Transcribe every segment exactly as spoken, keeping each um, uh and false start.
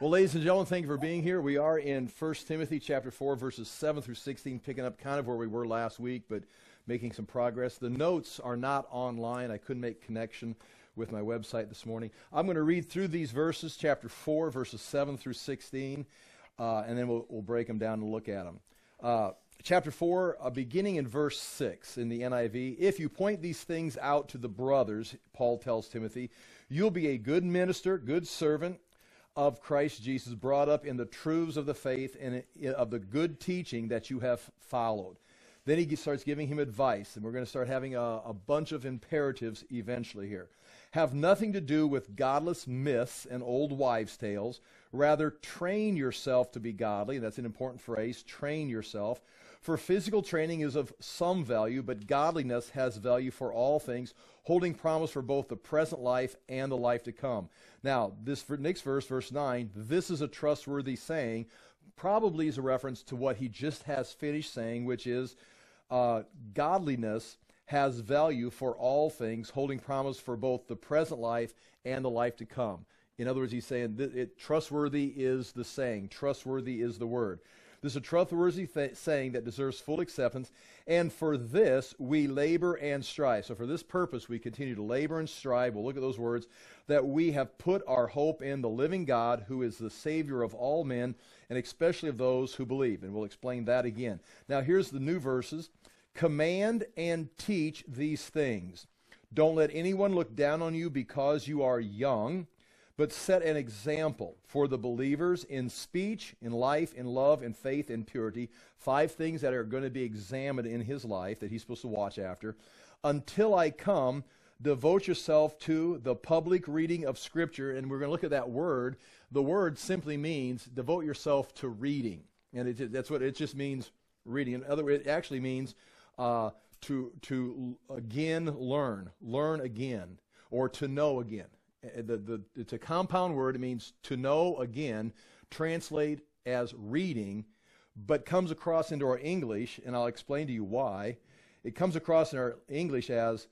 Well, ladies and gentlemen, thank you for being here. We are in First Timothy chapter four, verses seven through sixteen, picking up kind of where we were last week, but making some progress. The notes are not online. I couldn't make connection with my website this morning. I'm going to read through these verses, chapter four, verses seven through sixteen, uh, and then we'll, we'll break them down and look at them. Uh, chapter four, uh, beginning in verse six in the N I V, if you point these things out to the brothers, Paul tells Timothy, you'll be a good minister, good servant of Christ Jesus, brought up in the truths of the faith and of the good teaching that you have followed. Then he starts giving him advice, and we're going to start having a, a bunch of imperatives eventually here. Have nothing to do with godless myths and old wives' tales. Rather, train yourself to be godly. That's an important phrase, train yourself. For physical training is of some value, but godliness has value for all things, holding promise for both the present life and the life to come. Now, this next verse, verse nine, this is a trustworthy saying, probably is a reference to what he just has finished saying, which is uh, godliness has value for all things, holding promise for both the present life and the life to come. In other words, he's saying that it, trustworthy is the saying, trustworthy is the word. This is a trustworthy th- saying that deserves full acceptance, and for this we labor and strive. So for this purpose we continue to labor and strive. We'll look at those words, that we have put our hope in the living God, who is the Savior of all men, and especially of those who believe. And we'll explain that again. Now here's the new verses. Command and teach these things. Don't let anyone look down on you because you are young, but set an example for the believers in speech, in life, in love, in faith, in purity. Five things that are going to be examined in his life that he's supposed to watch after. Until I come, devote yourself to the public reading of Scripture. And we're going to look at that word. The word simply means devote yourself to reading. And it, that's what it just means, reading. In other words, it actually means uh, to, to again learn, learn again, or to know again. The, the, it's a compound word. It means to know again, translate as reading, but comes across into our English, and I'll explain to you why. It comes across in our English as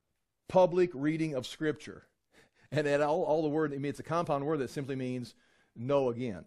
public reading of Scripture. And at all, all the word, I mean, it's a compound word that simply means know again.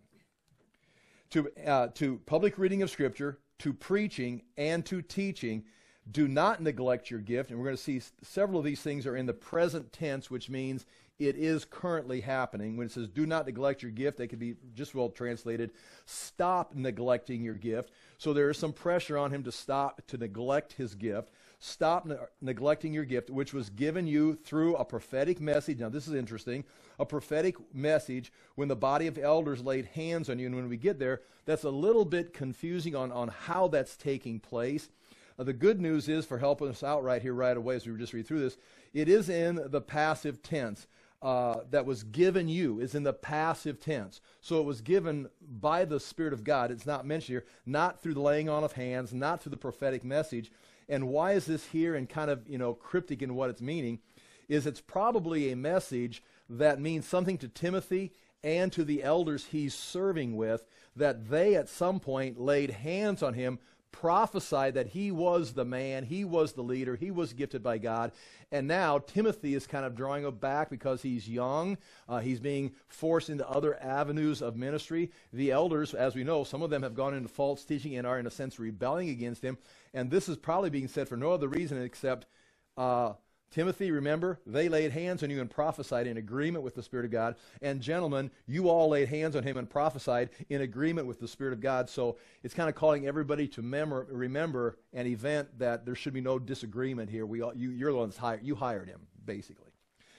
To, uh, to public reading of Scripture, to preaching, and to teaching. Do not neglect your gift. And we're going to see several of these things are in the present tense, which means it is currently happening. When it says do not neglect your gift, they could be just well translated, stop neglecting your gift. So there is some pressure on him to stop, to neglect his gift. Stop ne- neglecting your gift, which was given you through a prophetic message. Now this is interesting. A prophetic message when the body of elders laid hands on you. And when we get there, that's a little bit confusing on, on how that's taking place. Uh, the good news is, for helping us out right here right away as we just read through this, it is in the passive tense. Uh, that was given you is in the passive tense. So it was given by the Spirit of God. It's not mentioned here, not through the laying on of hands, not through the prophetic message. And why is this here and kind of, you know, cryptic in what it's meaning? Is it's probably a message that means something to Timothy and to the elders he's serving with, that they at some point laid hands on him, prophesied that he was the man, he was the leader, he was gifted by God. And now Timothy is kind of drawing him back because he's young. Uh, he's being forced into other avenues of ministry. The elders, as we know, some of them have gone into false teaching and are in a sense rebelling against him. And this is probably being said for no other reason except uh, Timothy, remember, they laid hands on you and prophesied in agreement with the Spirit of God. And gentlemen, you all laid hands on him and prophesied in agreement with the Spirit of God. So it's kind of calling everybody to memor- remember an event that there should be no disagreement here. We all, you, you're the ones hired, you hired him, basically.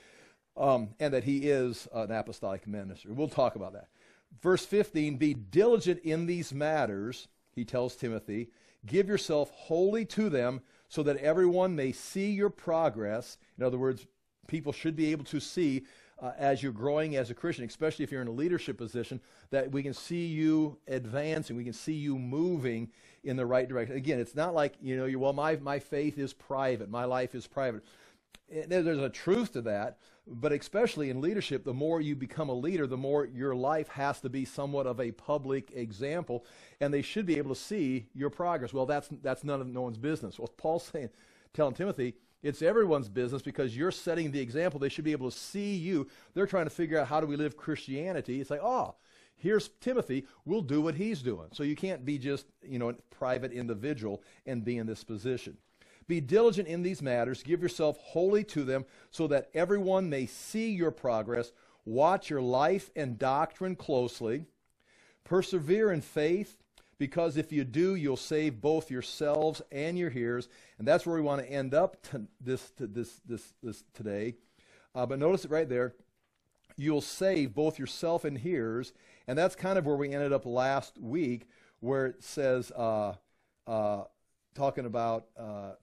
Um, and that he is an apostolic minister. We'll talk about that. Verse fifteen, be diligent in these matters, he tells Timothy. Give yourself wholly to them, so that everyone may see your progress. In other words, people should be able to see uh, as you're growing as a Christian, especially if you're in a leadership position, that we can see you advancing, we can see you moving in the right direction. Again, it's not like, you know, you're, well, my, my faith is private, my life is private. There's a truth to that, but especially in leadership, the more you become a leader, the more your life has to be somewhat of a public example, and they should be able to see your progress. Well, that's that's none of no one's business. Well, Paul's saying, telling Timothy, it's everyone's business because you're setting the example. They should be able to see you. They're trying to figure out how do we live Christianity. It's like, oh, Here's Timothy, we'll do what he's doing. So you can't be just, you know, a private individual and be in this position. Be diligent in these matters, give yourself wholly to them, so that everyone may see your progress. Watch your life and doctrine closely. Persevere in faith, because if you do, you'll save both yourselves and your hearers. And that's where we want to end up to this, to this, this, this today. Uh, but notice it right there. You'll save both yourself and hearers. And that's kind of where we ended up last week, where it says, uh, uh, talking about, uh,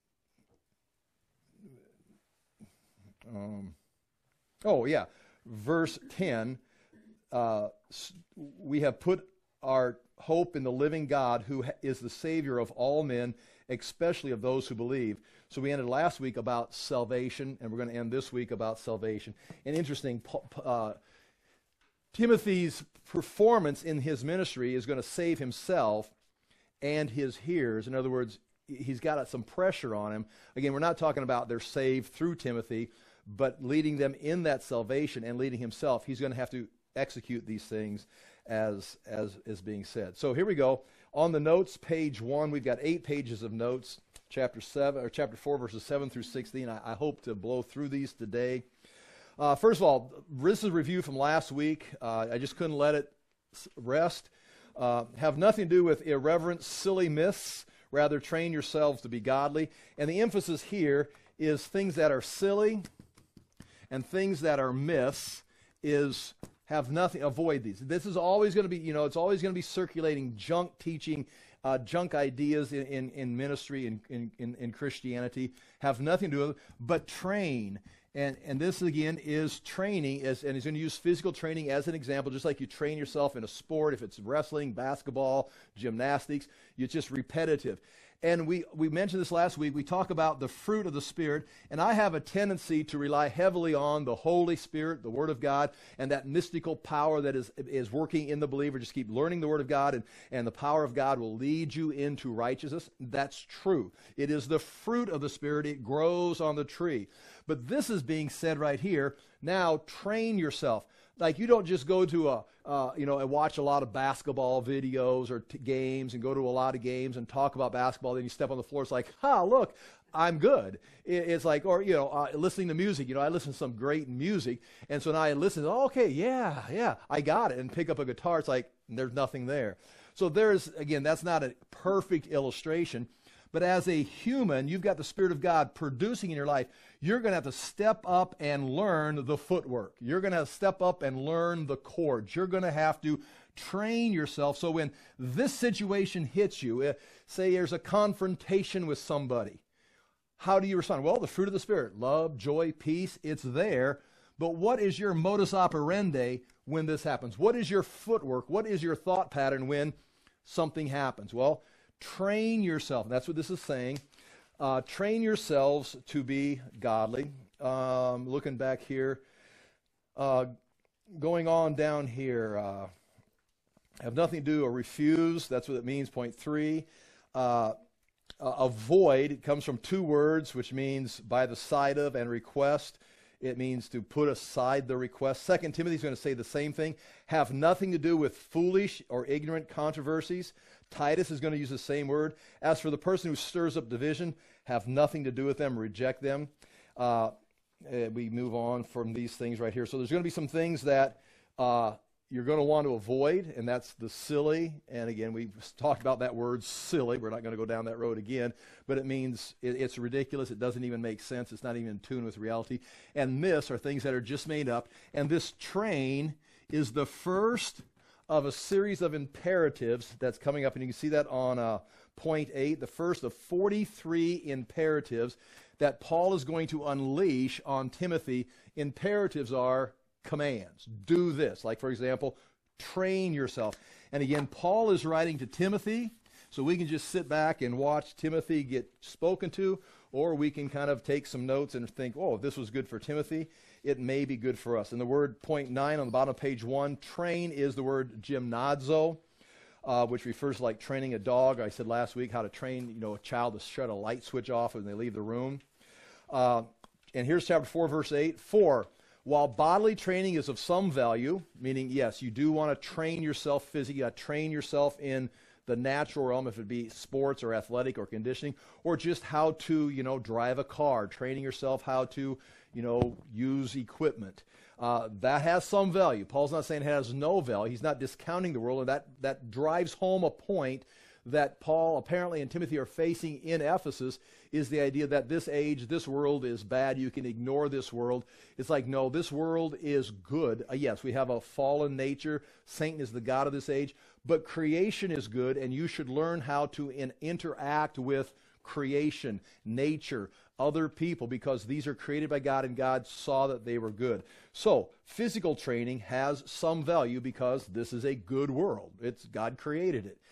um, oh yeah, verse ten, uh, we have put our hope in the living God, who is the Savior of all men, especially of those who believe. So we ended last week about salvation, and we're going to end this week about salvation. And interesting, uh, Timothy's performance in his ministry is going to save himself and his hearers. In other words, he's got some pressure on him. Again, we're not talking about they're saved through Timothy, but leading them in that salvation and leading himself. He's going to have to execute these things as as is being said. So here we go. On the notes, page one, we've got eight pages of notes, chapter seven or chapter four, verses seven through sixteen. I, I hope to blow through these today. Uh, first of all, this is a review from last week. Uh, I just couldn't let it rest. Uh, have nothing to do with irreverent, silly myths. Rather, train yourselves to be godly. And the emphasis here is things that are silly and things that are myths is have nothing, avoid these. This is always going to be, you know, it's always going to be circulating junk teaching, uh, junk ideas in, in, in ministry and in, in, in Christianity. Have nothing to do with it, but train. And and this, again, is training, as, and he's going to use physical training as an example, just like you train yourself in a sport. If it's wrestling, basketball, gymnastics, it's just repetitive. And we, we mentioned this last week. We talk about the fruit of the Spirit, and I have a tendency to rely heavily on the Holy Spirit, the Word of God, and that mystical power that is, is working in the believer. Just keep learning the Word of God, and, and the power of God will lead you into righteousness. That's true. It is the fruit of the Spirit. It grows on the tree. But this is being said right here. Now, train yourself. Like, you don't just go to a, uh, you know, and watch a lot of basketball videos or t- games and go to a lot of games and talk about basketball. Then you step on the floor. It's like, ha, look, I'm good. It, it's like, or, you know, uh, listening to music. You know, I listen to some great music. And so now I listen, oh, okay, yeah, yeah, I got it. And pick up a guitar. It's like, there's nothing there. So there's, again, that's not a perfect illustration. But as a human, you've got the Spirit of God producing in your life. You're going to have to step up and learn the footwork. You're going to have to step up and learn the chords. You're going to have to train yourself. So when this situation hits you, uh, say there's a confrontation with somebody, how do you respond? Well, the fruit of the Spirit, love, joy, peace, it's there. But what is your modus operandi when this happens? What is your footwork? What is your thought pattern when something happens? Well, train yourself. That's what this is saying. Uh, train yourselves to be godly. Um, looking back here, uh, going on down here, uh, have nothing to do or refuse. That's what it means. Point three. Uh, uh, avoid. It comes from two words, which means by the side of, and request. It means to put aside the request. Second Timothy is going to say the same thing. Have nothing to do with foolish or ignorant controversies. Titus is going to use the same word. As for the person who stirs up division, have nothing to do with them, reject them. Uh, we move on from these things right here. So there's going to be some things that uh, you're going to want to avoid, and that's the silly. And again, we talked about that word silly. We're not going to go down that road again, but it means it, it's ridiculous. It doesn't even make sense. It's not even in tune with reality. And myths are things that are just made up. And this train is the first of a series of imperatives that's coming up, and you can see that on uh, point eight, the first of forty-three imperatives that Paul is going to unleash on Timothy. Imperatives are commands. Do this. Like, for example, train yourself. And again, Paul is writing to Timothy, so we can just sit back and watch Timothy get spoken to, or we can kind of take some notes and think, oh, if this was good for Timothy, it may be good for us. And the word point nine on the bottom of page one, train, is the word gymnazo, uh, which refers to like training a dog. I said last week how to train, you know, a child to shut a light switch off when they leave the room. Uh, and here's chapter four, verse eight. Four, While bodily training is of some value, meaning, yes, you do want to train yourself physically, you got to train yourself in the natural realm, if it be sports or athletic or conditioning, or just how to, you know, drive a car, training yourself how to, you know, use equipment. Uh, that has some value. Paul's not saying it has no value. He's not discounting the world, and that, that drives home a point that Paul apparently and Timothy are facing in Ephesus, is the idea that this age, this world is bad. You can ignore this world. It's like, no, this world is good. Uh, yes, we have a fallen nature. Satan is the god of this age. But creation is good, and you should learn how to in, interact with creation, nature, other people, because these are created by God, and God saw that they were good. So, physical training has some value because this is a good world. It's God created it.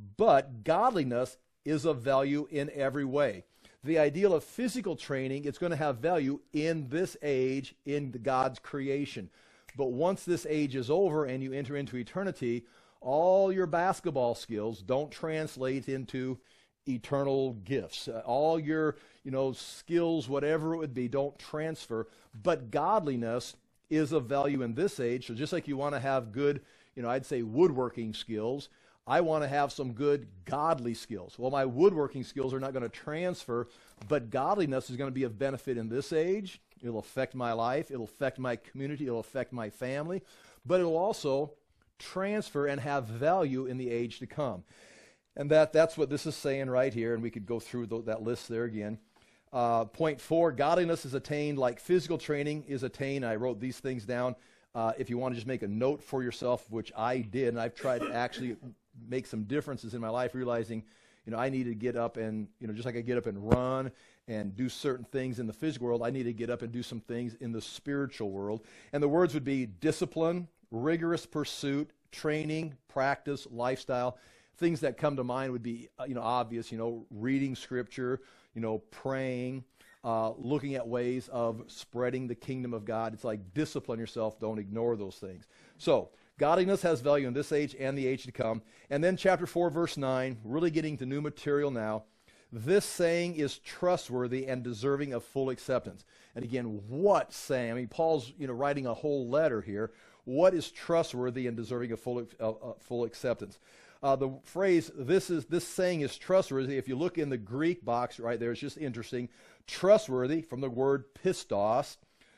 But godliness is of value in every way. The ideal of physical training, it's going to have value in this age, in God's creation. But once this age is over and you enter into eternity, all your basketball skills don't translate into eternal gifts. Uh, all your, you know, skills, whatever it would be, don't transfer. But godliness is of value in this age. So just like you want to have good, you know, I'd say woodworking skills, I want to have some good godly skills. Well, my woodworking skills are not going to transfer, but godliness is going to be of benefit in this age. It'll affect my life. It'll affect my community. It'll affect my family. But it'll also transfer and have value in the age to come. And that, that's what this is saying right here, and we could go through th- that list there again. Uh, point four, godliness is attained like physical training is attained. I wrote these things down. Uh, if you want to just make a note for yourself, which I did, and I've tried to actually make some differences in my life, realizing, you know, I need to get up and, you know, just like I get up and run and do certain things in the physical world, I need to get up and do some things in the spiritual world. And the words would be discipline, rigorous pursuit, training, practice, lifestyle. Things that come to mind would be, uh, you know, obvious, you know, reading scripture, you know, praying, uh, looking at ways of spreading the kingdom of God. It's like discipline yourself. Don't ignore those things. So, godliness has value in this age and the age to come. And then chapter four, verse nine, really getting to new material now. This saying is trustworthy and deserving of full acceptance. And again, what saying? I mean, Paul's, you know, writing a whole letter here. What is trustworthy and deserving of full, uh, uh, full acceptance? Uh, the phrase, this is this saying is trustworthy, if you look in the Greek box right there, it's just interesting. Trustworthy, from the word pistos,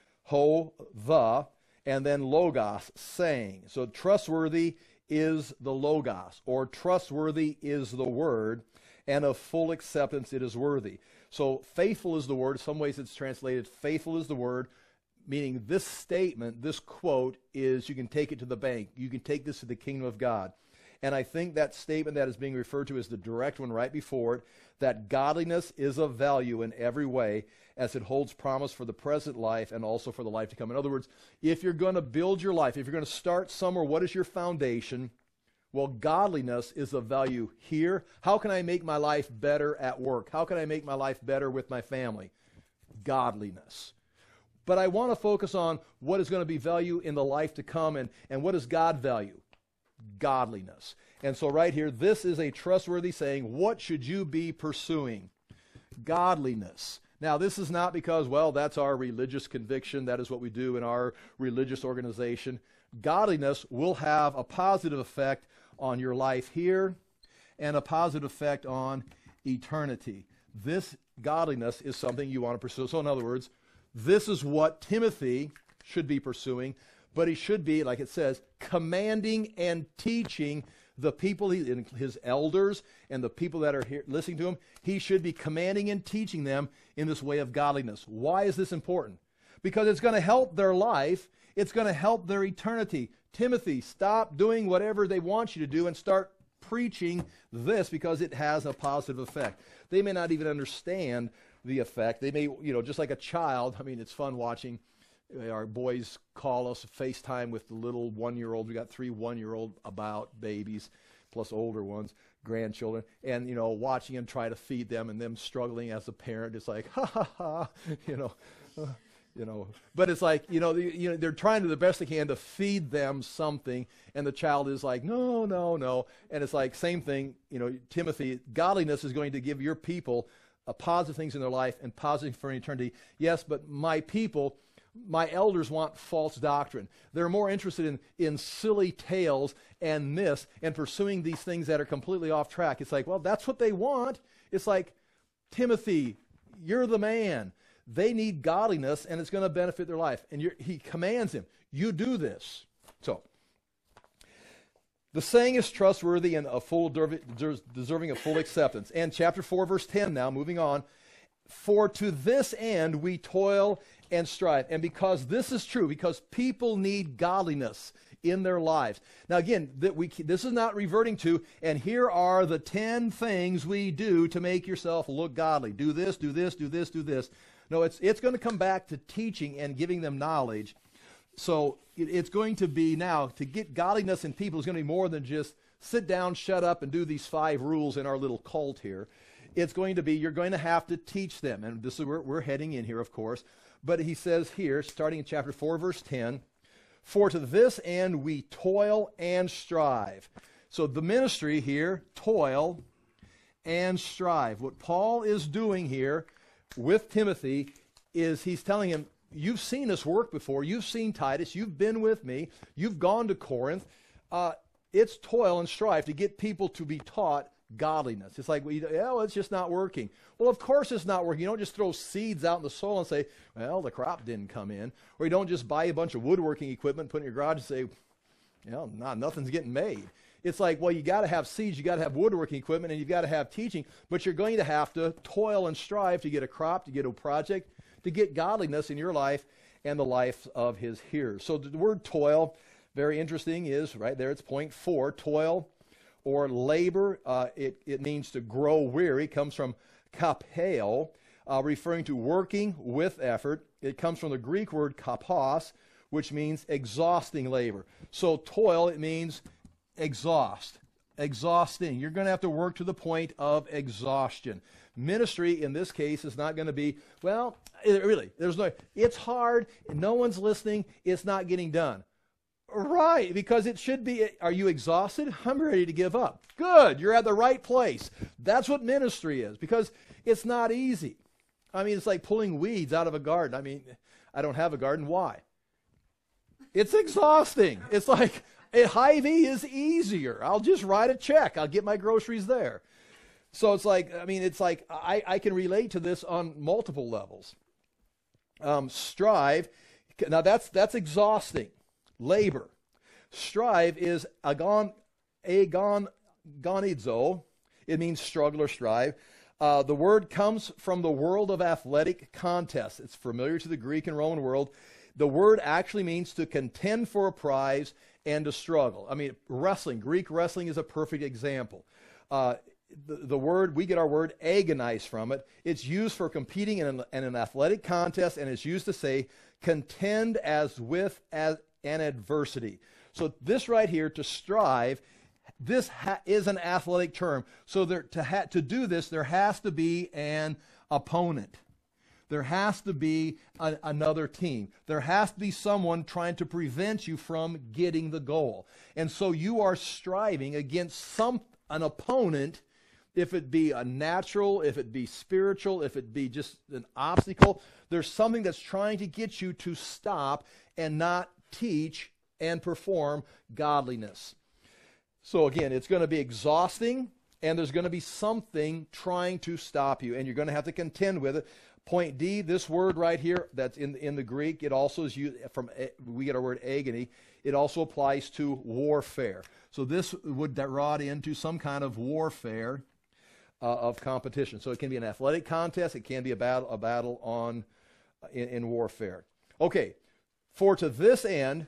ho, the, and then logos, saying. So trustworthy is the logos, or trustworthy is the word, and of full acceptance it is worthy. So faithful is the word. In some ways it's translated faithful is the word, meaning this statement, this quote is, you can take it to the bank. You can take this to the kingdom of God. And I think that statement that is being referred to is the direct one right before it, that godliness is of value in every way as it holds promise for the present life and also for the life to come. In other words, if you're going to build your life, if you're going to start somewhere, what is your foundation? Well, godliness is of value here. How can I make my life better at work? How can I make my life better with my family? Godliness. But I want to focus on what is going to be value in the life to come, and, and what does God value? Godliness. And so right here, this is a trustworthy saying. What should you be pursuing? Godliness. Now, this is not because, well, that's our religious conviction. That is what we do in our religious organization. Godliness will have a positive effect on your life here and a positive effect on eternity. This godliness is something you want to pursue. So in other words, this is what Timothy should be pursuing, but he should be, like it says, commanding and teaching the people, his elders and the people that are here listening to him. He should be commanding and teaching them in this way of godliness. Why is this important? Because it's going to help their life. It's going to help their eternity. Timothy, stop doing whatever they want you to do and start preaching this, because it has a positive effect. They may not even understand the effect. They may, you know, just like a child. I mean, it's fun watching our boys call us, FaceTime with the little one-year-old. We got three one-year-old about babies, plus older ones, grandchildren, and, you know, watching them try to feed them and them struggling as a parent. It's like, ha, ha, ha, you know, uh, you know. But it's like, you know, the, you know, they're trying to the best they can to feed them something, and the child is like, no, no, no. And it's like, same thing, you know, Timothy, godliness is going to give your people uh, positive things in their life and positive for eternity. Yes, but my people My elders want false doctrine. They're more interested in, in silly tales and myths and pursuing these things that are completely off track. It's like, well, that's what they want. It's like, Timothy, you're the man. They need godliness, and it's going to benefit their life. And you're, he commands him, you do this. So, the saying is trustworthy and a full deserving of full acceptance. And chapter four, verse ten now, moving on. For to this end we toil and strive. And because this is true, because people need godliness in their lives. Now again, that we this is not reverting to, and here are the ten things we do to make yourself look godly. Do this, do this, do this, do this. No, it's it's going to come back to teaching and giving them knowledge. So it, it's going to be now, to get godliness in people is going to be more than just sit down, shut up, and do these five rules in our little cult here. It's going to be, you're going to have to teach them. And this is where we're heading in here, of course. But he says here, starting in chapter four, verse ten, for to this end we toil and strive. So the ministry here, toil and strive. What Paul is doing here with Timothy is he's telling him, you've seen us work before. You've seen Titus. You've been with me. You've gone to Corinth. Uh, it's toil and strive to get people to be taught godliness. It's like, well, you, yeah, well, it's just not working. Well, of course it's not working. You don't just throw seeds out in the soil and say, well, the crop didn't come in. Or you don't just buy a bunch of woodworking equipment, put it in your garage and say, you know, nah, nothing's getting made. It's like, well, you got to have seeds, you got to have woodworking equipment, and you've got to have teaching, but you're going to have to toil and strive to get a crop, to get a project, to get godliness in your life and the life of his hearers. So the word toil, very interesting, is right there, it's point four, toil or labor. Uh, it, it means to grow weary. It comes from kapeo, uh, referring to working with effort. It comes from the Greek word kapos, which means exhausting labor. So toil, it means exhaust, exhausting. You're going to have to work to the point of exhaustion. Ministry, in this case, is not going to be, well, it, really, there's no, it's hard, no one's listening, it's not getting done. Right, because it should be, are you exhausted? I'm ready to give up. Good, you're at the right place. That's what ministry is, because it's not easy. I mean, it's like pulling weeds out of a garden. I mean, I don't have a garden. Why? It's exhausting. It's like, a Hy-Vee is easier. I'll just write a check. I'll get my groceries there. So it's like, I mean, it's like, I, I can relate to this on multiple levels. Um, strive, now that's that's exhausting. Labor. Strive is agon, agon, gonizo. It means struggle or strive. Uh, the word comes from the world of athletic contests. It's familiar to the Greek and Roman world. The word actually means to contend for a prize and to struggle. I mean, wrestling, Greek wrestling is a perfect example. Uh, the, the word, we get our word agonize from it. It's used for competing in an, in an athletic contest, and it's used to say contend as with as an adversity. So this right here, to strive, this ha- is an athletic term. So there, to, ha- to do this, there has to be an opponent. There has to be a, another team. There has to be someone trying to prevent you from getting the goal. And so you are striving against some an opponent, if it be a natural, if it be spiritual, if it be just an obstacle. There's something that's trying to get you to stop and not teach and perform godliness. So again, it's going to be exhausting, and there's going to be something trying to stop you, and you're going to have to contend with it. Point D, this word right here, that's in, in the Greek, it also is used from, we get our word agony, it also applies to warfare. So this would rod into some kind of warfare uh, of competition. So it can be an athletic contest, it can be a battle, a battle on in, in warfare. Okay, for to this end,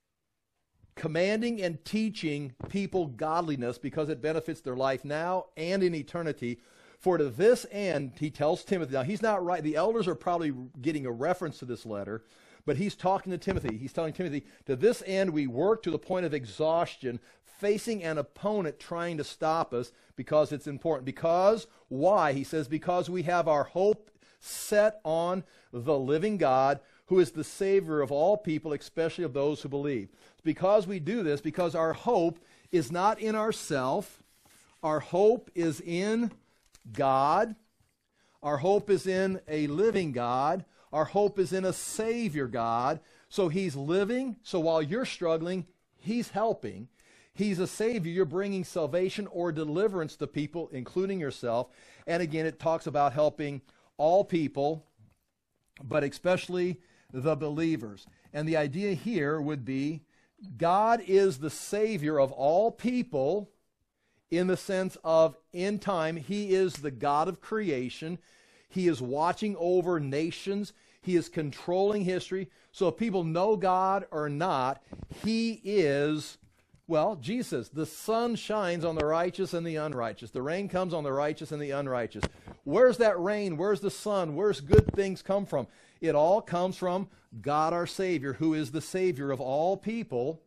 commanding and teaching people godliness because it benefits their life now and in eternity. For to this end, he tells Timothy, now he's not right, the elders are probably getting a reference to this letter, but he's talking to Timothy. He's telling Timothy, to this end we work to the point of exhaustion, facing an opponent trying to stop us because it's important. Because, why? He says, because we have our hope set on the living God, who is the Savior of all people, especially of those who believe. Because we do this, because our hope is not in ourself, our hope is in God. Our hope is in a living God. Our hope is in a Savior God. So he's living. So while you're struggling, he's helping. He's a Savior. You're bringing salvation or deliverance to people, including yourself. And again, it talks about helping all people, but especially the believers. And the idea here would be God is the Savior of all people in the sense of in time. He is the God of creation. He is watching over nations. He is controlling history. So if people know God or not, he is, well, Jesus, the sun shines on the righteous and the unrighteous. The rain comes on the righteous and the unrighteous. Where's that rain? Where's the sun? Where's good things come from? It all comes from God our Savior, who is the Savior of all people,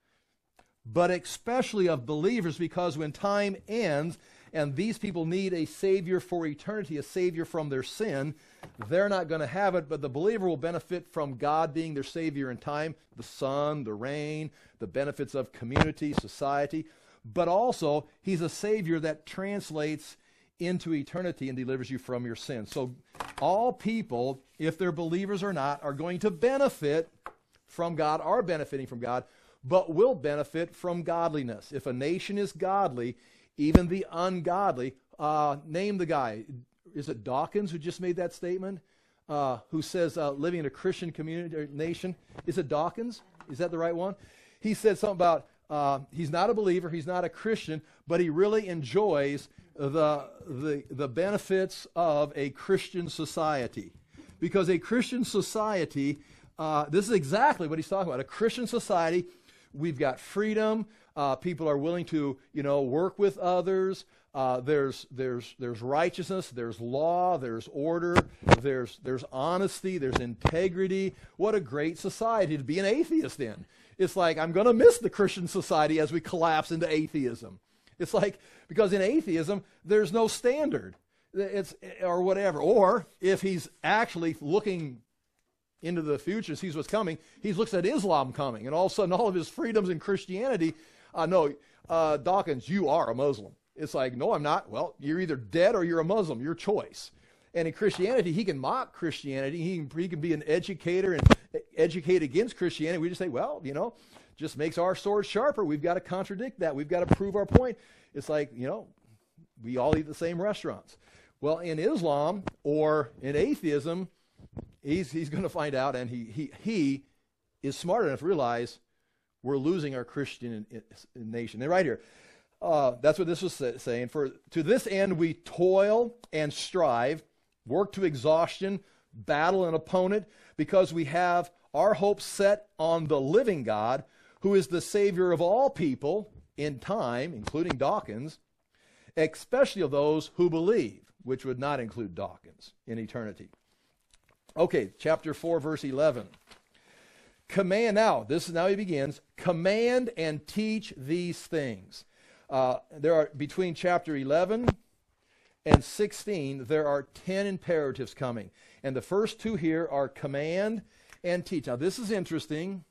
but especially of believers, because when time ends and these people need a Savior for eternity, a Savior from their sin, they're not going to have it, but the believer will benefit from God being their Savior in time, the sun, the rain, the benefits of community, society, but also he's a Savior that translates into eternity and delivers you from your sin. So all people, if they're believers or not, are going to benefit from God, are benefiting from God, but will benefit from godliness. If a nation is godly, even the ungodly, uh, name the guy. Is it Dawkins who just made that statement? Uh, who says uh, living in a Christian community or nation? Is it Dawkins? Is that the right one? He said something about uh, he's not a believer, he's not a Christian, but he really enjoys the, the, the benefits of a Christian society. Because a Christian society, uh, this is exactly what he's talking about. A Christian society, we've got freedom. Uh, people are willing to, you know, work with others. Uh, there's there's there's righteousness. There's law. There's order. There's there's honesty. There's integrity. What a great society to be an atheist in. It's like I'm going to miss the Christian society as we collapse into atheism. It's like because in atheism there's no standard. It's or whatever. Or if he's actually looking into the future, sees what's coming, he looks at Islam coming, and all of a sudden all of his freedoms in Christianity, uh, no, uh, Dawkins, you are a Muslim. It's like, no, I'm not. Well, you're either dead or you're a Muslim, your choice. And in Christianity, he can mock Christianity, he can, he can be an educator and educate against Christianity. We just say, well, you know, just makes our sword sharper. We've got to contradict that. We've got to prove our point. It's like, you know, we all eat the same restaurants. Well, in Islam or in atheism, He's, he's going to find out, and he, he, he is smart enough to realize we're losing our Christian in, in nation. And right here, uh, that's what this was say, saying. For to this end we toil and strive, work to exhaustion, battle an opponent, because we have our hope set on the living God, who is the Savior of all people in time, including Dawkins, especially of those who believe, which would not include Dawkins in eternity. Okay, chapter four, verse eleven. Command, now, this is now he begins, command and teach these things. Uh, there are, between chapter eleven and sixteen, there are ten imperatives coming. And the first two here are command and teach. Now, this is interesting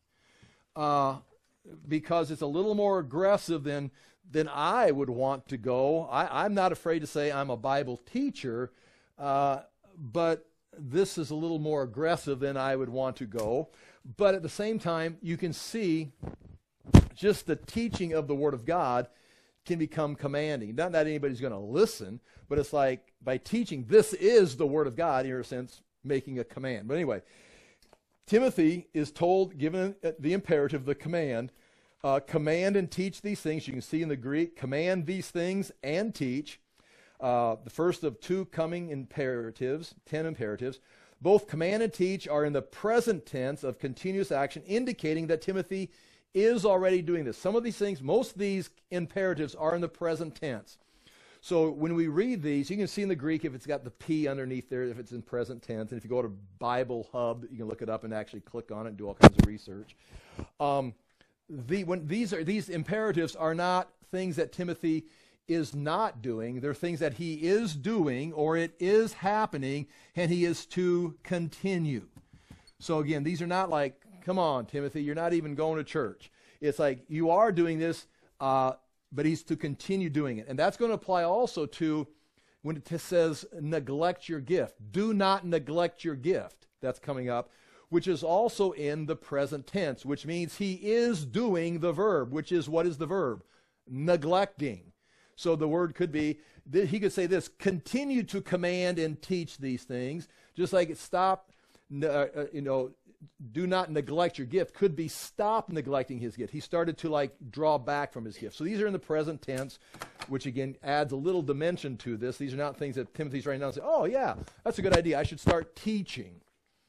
uh, because it's a little more aggressive than, than I would want to go. I, I'm not afraid to say I'm a Bible teacher, uh, but this is a little more aggressive than I would want to go. But at the same time, you can see just the teaching of the Word of God can become commanding. Not that anybody's going to listen, but it's like by teaching, this is the Word of God, in a sense, making a command. But anyway, Timothy is told, given the imperative, the command, uh, command and teach these things. You can see in the Greek, command these things and teach. Uh, the first of two coming imperatives, ten imperatives. Both command and teach are in the present tense of continuous action, indicating that Timothy is already doing this. Some of these things, most of these imperatives are in the present tense. So when we read these, you can see in the Greek if it's got the P underneath there, if it's in present tense. And if you go to Bible Hub, you can look it up and actually click on it and do all kinds of research. Um, the, when these are these imperatives are not things that Timothy is not doing. They're things that he is doing, or it is happening, and he is to continue. So again, these are not like, come on, Timothy, you're not even going to church. It's like, you are doing this, uh, but he's to continue doing it. And that's going to apply also to when it says neglect your gift. Do not neglect your gift. That's coming up, which is also in the present tense, which means he is doing the verb, which is, what is the verb? Neglecting. So the word could be, he could say this, continue to command and teach these things, just like it stop, uh, you know, do not neglect your gift, could be stop neglecting his gift. He started to like draw back from his gift. So these are in the present tense, which again adds a little dimension to this. These are not things that Timothy's writing down and say, oh yeah, that's a good idea. I should start teaching.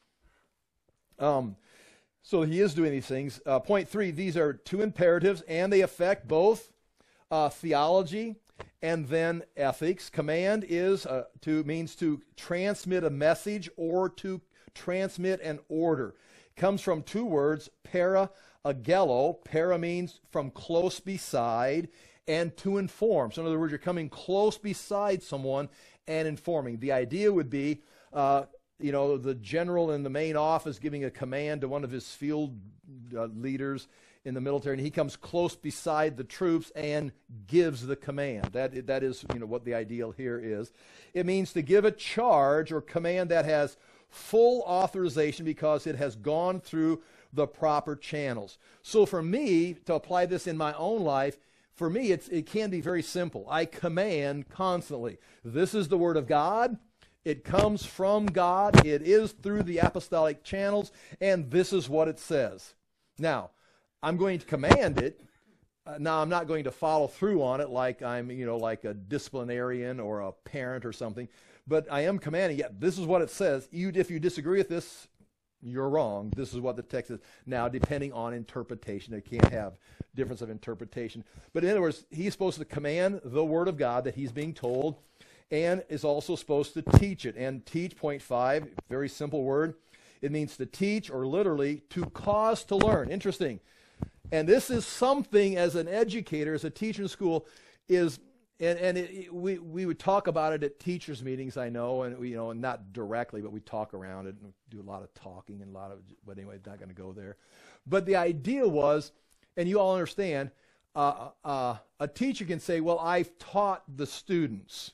Um, so he is doing these things. Uh, point three, these are two imperatives and they affect both uh, theology and then ethics. Command is uh, to means to transmit a message or to transmit an order. It comes from two words, para, agello. Para means from close beside, and to inform. So in other words, you're coming close beside someone and informing. The idea would be, uh, you know, the general in the main office giving a command to one of his field uh, leaders in the military, and he comes close beside the troops and gives the command. That, that is, you know, what the ideal here is. It means to give a charge or command that has full authorization because it has gone through the proper channels. So for me, to apply this in my own life, for me, it's, it can be very simple. I command constantly. This is the Word of God. It comes from God. It is through the apostolic channels, and this is what it says. Now, I'm going to command it. Uh, now, I'm not going to follow through on it like I'm, you know, like a disciplinarian or a parent or something. But I am commanding, yeah, this is what it says. You, if you disagree with this, you're wrong. This is what the text is. Now, depending on interpretation, it can't have difference of interpretation. But in other words, he's supposed to command the Word of God that he's being told, and is also supposed to teach it. And teach, point five, very simple word. It means to teach, or literally to cause to learn. Interesting. And this is something as an educator, as a teacher in school, is, and, and it, it, we, we would talk about it at teachers' meetings, I know, and we, you know, not directly, but we talk around it and do a lot of talking and a lot of, but anyway, not going to go there. But the idea was, and you all understand, uh, uh, a teacher can say, well, I've taught the students.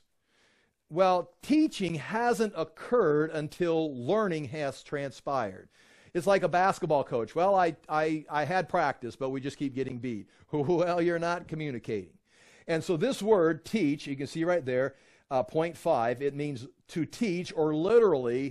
Well, teaching hasn't occurred until learning has transpired. It's like a basketball coach. Well, I, I, I had practice, but we just keep getting beat. Well, you're not communicating. And so this word, teach, you can see right there, uh, point five, it means to teach, or literally,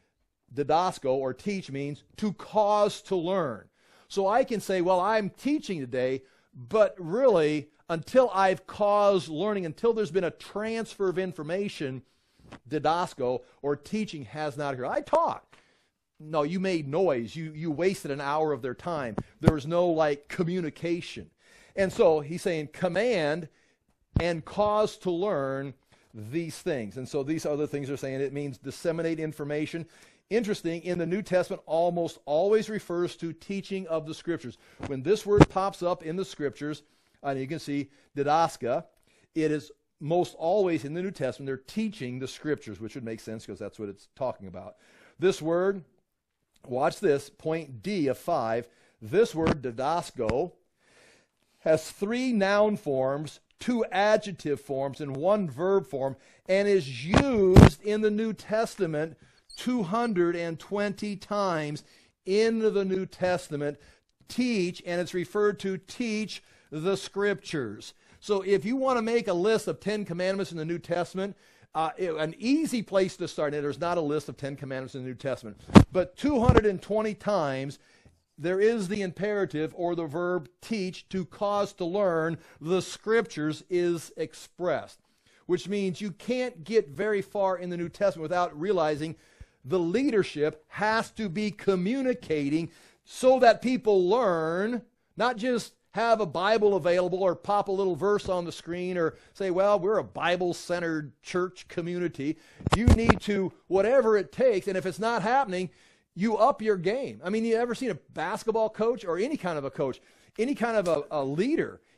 didasko, or teach means to cause to learn. So I can say, well, I'm teaching today, but really, until I've caused learning, until there's been a transfer of information, didasko, or teaching has not occurred. I taught. No, you made noise. You, you wasted an hour of their time. There was no, like, communication. And so he's saying command and cause to learn these things. And so these other things are saying it means disseminate information. Interesting, in the New Testament, almost always refers to teaching of the Scriptures. When this word pops up in the Scriptures, and you can see didaska, it is most always in the New Testament, they're teaching the Scriptures, which would make sense because that's what it's talking about. This word, watch this, point D of five, this word, didasko, has three noun forms, two adjective forms, and one verb form, and is used in the New Testament two hundred twenty times in the New Testament. Teach, and it's referred to teach the Scriptures. So if you want to make a list of Ten Commandments in the New Testament, uh, it, an easy place to start, and there's not a list of Ten Commandments in the New Testament, but two hundred twenty times there is the imperative or the verb teach, to cause to learn, the Scriptures is expressed, which means you can't get very far in the New Testament without realizing the leadership has to be communicating so that people learn, not just have a Bible available or pop a little verse on the screen or say, well, we're a Bible-centered church community. You need to, whatever it takes, and if it's not happening, you up your game. I mean, you ever seen a basketball coach or any kind of a coach, any kind of a, a leader?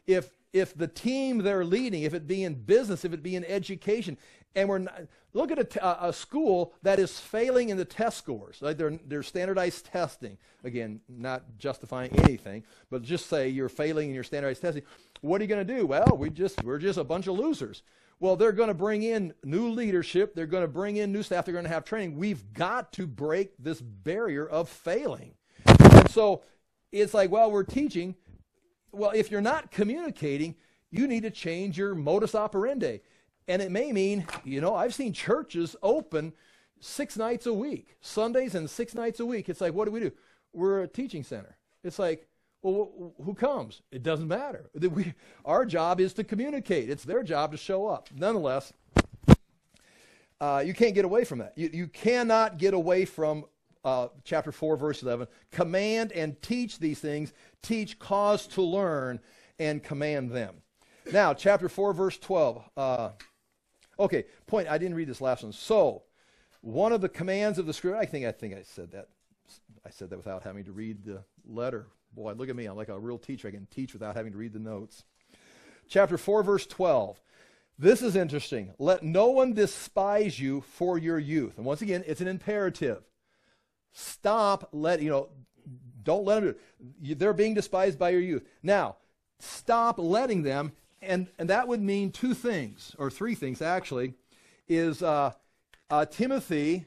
if if the team they're leading, if it be in business, if it be in education, and we're not, look at a, t- a school that is failing in the test scores, like they're, they're standardized testing. Again, not justifying anything, but just say you're failing in your standardized testing. What are you going to do? Well, we just we're just a bunch of losers. Well, they're going to bring in new leadership. They're going to bring in new staff. They're going to have training. We've got to break this barrier of failing. And so it's like, well, we're teaching. Well, if you're not communicating, you need to change your modus operandi. And it may mean, you know, I've seen churches open six nights a week, Sundays and six nights a week. It's like, what do we do? We're a teaching center. It's like, well, who comes? It doesn't matter. We, our job is to communicate. It's their job to show up. Nonetheless, uh, you can't get away from that. You, you cannot get away from uh, chapter four, verse eleven. Command and teach these things. Teach, cause to learn, and command them. Now, chapter four, verse twelve. Uh, okay, point. I didn't read this last one. So, one of the commands of the scripture. I think I think I said that. I said that without having to read the letter. Boy, look at me. I'm like a real teacher. I can teach without having to read the notes. Chapter four, verse twelve. This is interesting. Let no one despise you for your youth. And once again, it's an imperative. Stop, let, you know, don't let them do it. They're being despised by your youth. Now, stop letting them, and, and that would mean two things, or three things actually, is uh, uh, Timothy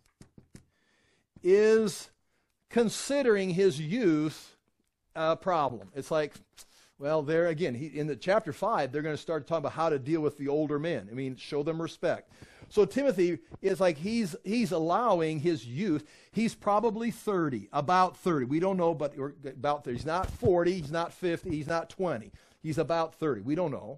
is considering his youth a problem. It's like, well, there again, he, in the chapter five, they're going to start talking about how to deal with the older men. I mean, show them respect. So Timothy is like he's he's allowing his youth. He's probably thirty, about thirty. We don't know, but about thirty. He's not forty. He's not fifty. He's not twenty. He's about thirty. We don't know.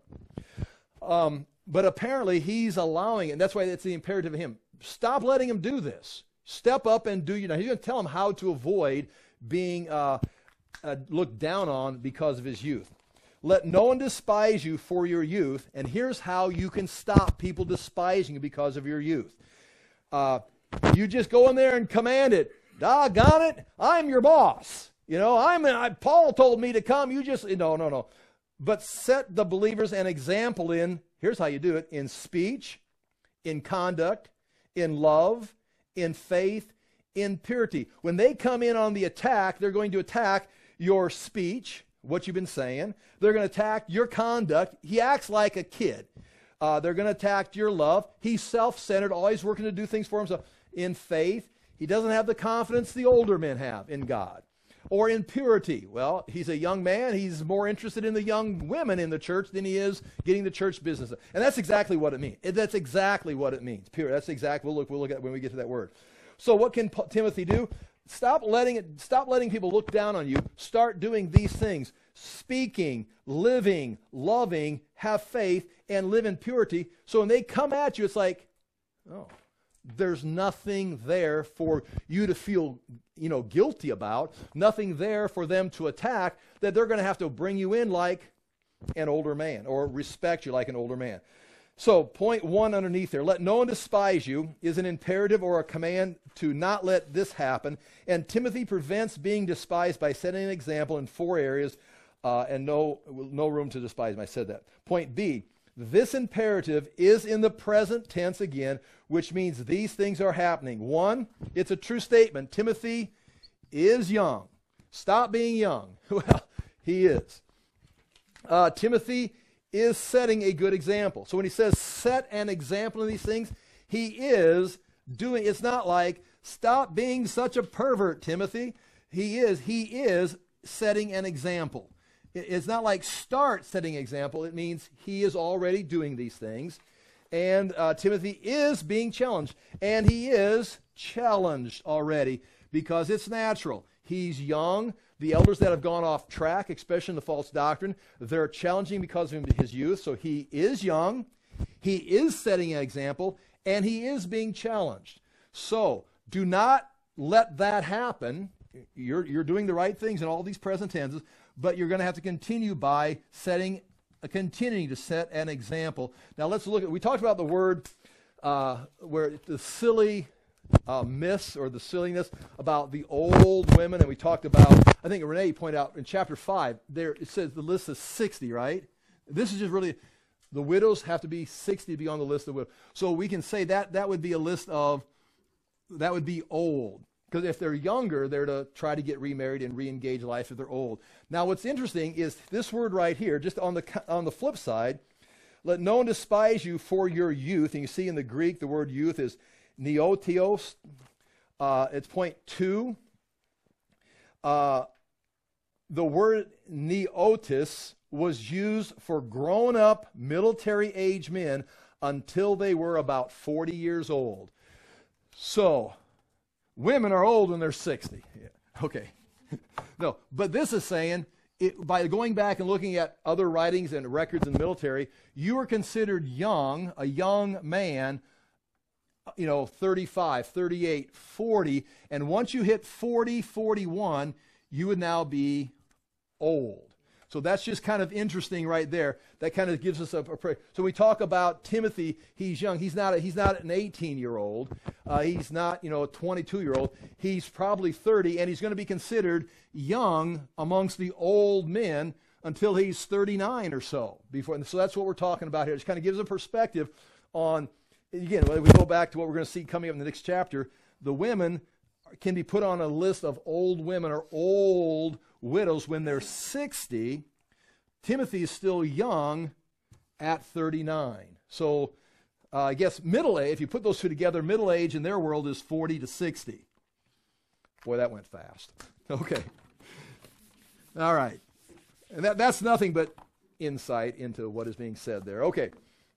Um, but apparently he's allowing it. And that's why it's the imperative of him. Stop letting him do this. Step up and do. You know, he's going to tell him how to avoid being uh, uh, looked down on because of his youth. Let no one despise you for your youth. And here's how you can stop people despising you because of your youth. Uh, you just go in there and command it. Doggone it, I'm your boss. You know, I'm. I, Paul told me to come. You just, no, no, no. But set the believers an example in, here's how you do it, in speech, in conduct, in love, in faith, in purity. When they come in on the attack, they're going to attack your speech, what you've been saying. They're going to attack your conduct. He acts like a kid. Uh, they're going to attack your love. He's self-centered, always working to do things for himself. In faith, he doesn't have the confidence the older men have in God. Or in purity. Well, he's a young man. He's more interested in the young women in the church than he is getting the church business. And that's exactly what it means. That's exactly what it means. Pure. That's exactly. We'll look. We'll look at when we get to that word. So, what can P- Timothy do? Stop letting it. Stop letting people look down on you. Start doing these things: speaking, living, loving, have faith, and live in purity. So when they come at you, it's like, oh, there's nothing there for you to feel, you know, guilty about, nothing there for them to attack, that they're going to have to bring you in like an older man or respect you like an older man. So point one underneath there, let no one despise you, is an imperative or a command to not let this happen. And Timothy prevents being despised by setting an example in four areas uh, and no, no room to despise him. I said that. Point B, this imperative is in the present tense again, which means these things are happening. One, it's a true statement. Timothy is young. Stop being young. Well, he is. Uh, Timothy is setting a good example. So when he says set an example in these things, he is doing, it's not like stop being such a pervert, Timothy. He is, he is setting an example. It's not like start setting an example. It means he is already doing these things. And uh, Timothy is being challenged. And he is challenged already because it's natural. He's young. The elders that have gone off track, especially in the false doctrine, they're challenging because of his youth. So he is young. He is setting an example. And he is being challenged. So do not let that happen. You're, you're doing the right things in all these present tenses. But you're going to have to continue by setting, uh, continuing to set an example. Now let's look at, we talked about the word uh, where the silly, uh, myths or the silliness about the old women. And we talked about, I think Renee pointed out in chapter five, there it says the list is sixty, right? This is just really, the widows have to be sixty to be on the list of widows. So we can say that that would be a list of, that would be old. Because if they're younger, they're to try to get remarried and re-engage life if they're old. Now, what's interesting is this word right here, just on the on the flip side, let no one despise you for your youth. And you see in the Greek, the word youth is neotios. Uh, it's point two. Uh, the word neotis was used for grown-up military-age men until they were about forty years old. So, women are old when they're sixty. Yeah. Okay. No, but this is saying, it, by going back and looking at other writings and records in the military, you were considered young, a young man, you know, thirty-five, thirty-eight, forty, and once you hit forty, forty-one, you would now be old. So that's just kind of interesting right there. That kind of gives us a, a so we talk about Timothy. He's young. He's not. A, he's not an eighteen-year-old. Uh, he's not, you know, a twenty-two-year-old. He's probably thirty, and he's going to be considered young amongst the old men until he's thirty-nine or so. Before, so that's what we're talking about here. It just kind of gives a perspective on. Again, when we go back to what we're going to see coming up in the next chapter, the women can be put on a list of old women or old widows when they're sixty. Timothy is still young at thirty-nine. So uh, I guess middle age, if you put those two together, middle age in their world is forty to sixty. Boy, that went fast. Okay. All right. And that, that's nothing but insight into what is being said there. Okay.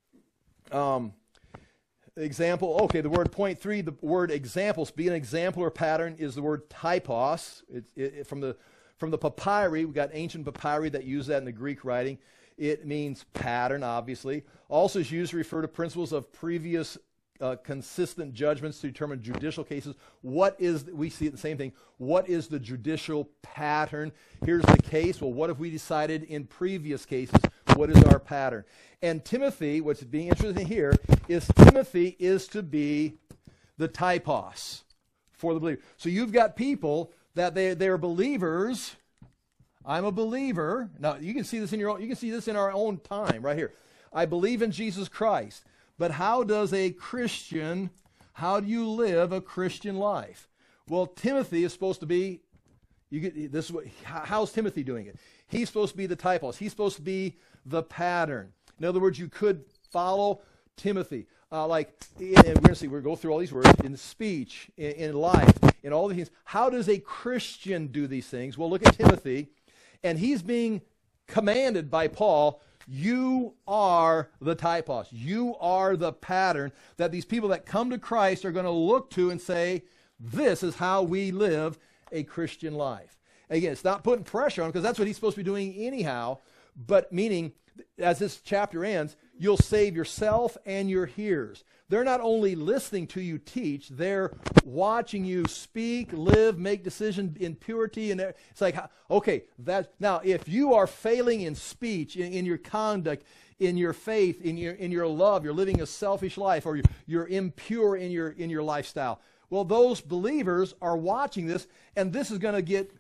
Um, example, okay, the word point three, the word examples, be an example or pattern, is the word typos. It's it, it, from the from the papyri. We got ancient papyri that use that in the Greek writing. It means pattern, obviously. Also is used to refer to principles of previous uh, consistent judgments to determine judicial cases. What is, we see it the same thing, what is the judicial pattern? Here's the case. Well, what have we decided in previous cases? What is our pattern? And Timothy, what's being interesting here, is Timothy is to be the typos for the believer. So you've got people that they, they're believers. I'm a believer. Now, you can see this in your own, you can see this in our own time right here. I believe in Jesus Christ. But how does a Christian, how do you live a Christian life? Well, Timothy is supposed to be, you get, this is what, how's Timothy doing it? He's supposed to be the typos. He's supposed to be the pattern. In other words, you could follow Timothy. Uh, like, and we're going to see, we're going to go through all these words, in speech, in, in life, in all these things. How does a Christian do these things? Well, look at Timothy, and he's being commanded by Paul, you are the typos. You are the pattern that these people that come to Christ are going to look to and say, this is how we live a Christian life. Again, it's not putting pressure on him because that's what he's supposed to be doing anyhow, but meaning, as this chapter ends, you'll save yourself and your hearers. They're not only listening to you teach, they're watching you speak, live, make decisions in purity. And it's like, okay, that now if you are failing in speech, in, in your conduct, in your faith, in your in your love, you're living a selfish life, or you're, you're impure in your in your lifestyle. Well, those believers are watching this, and this is going to get.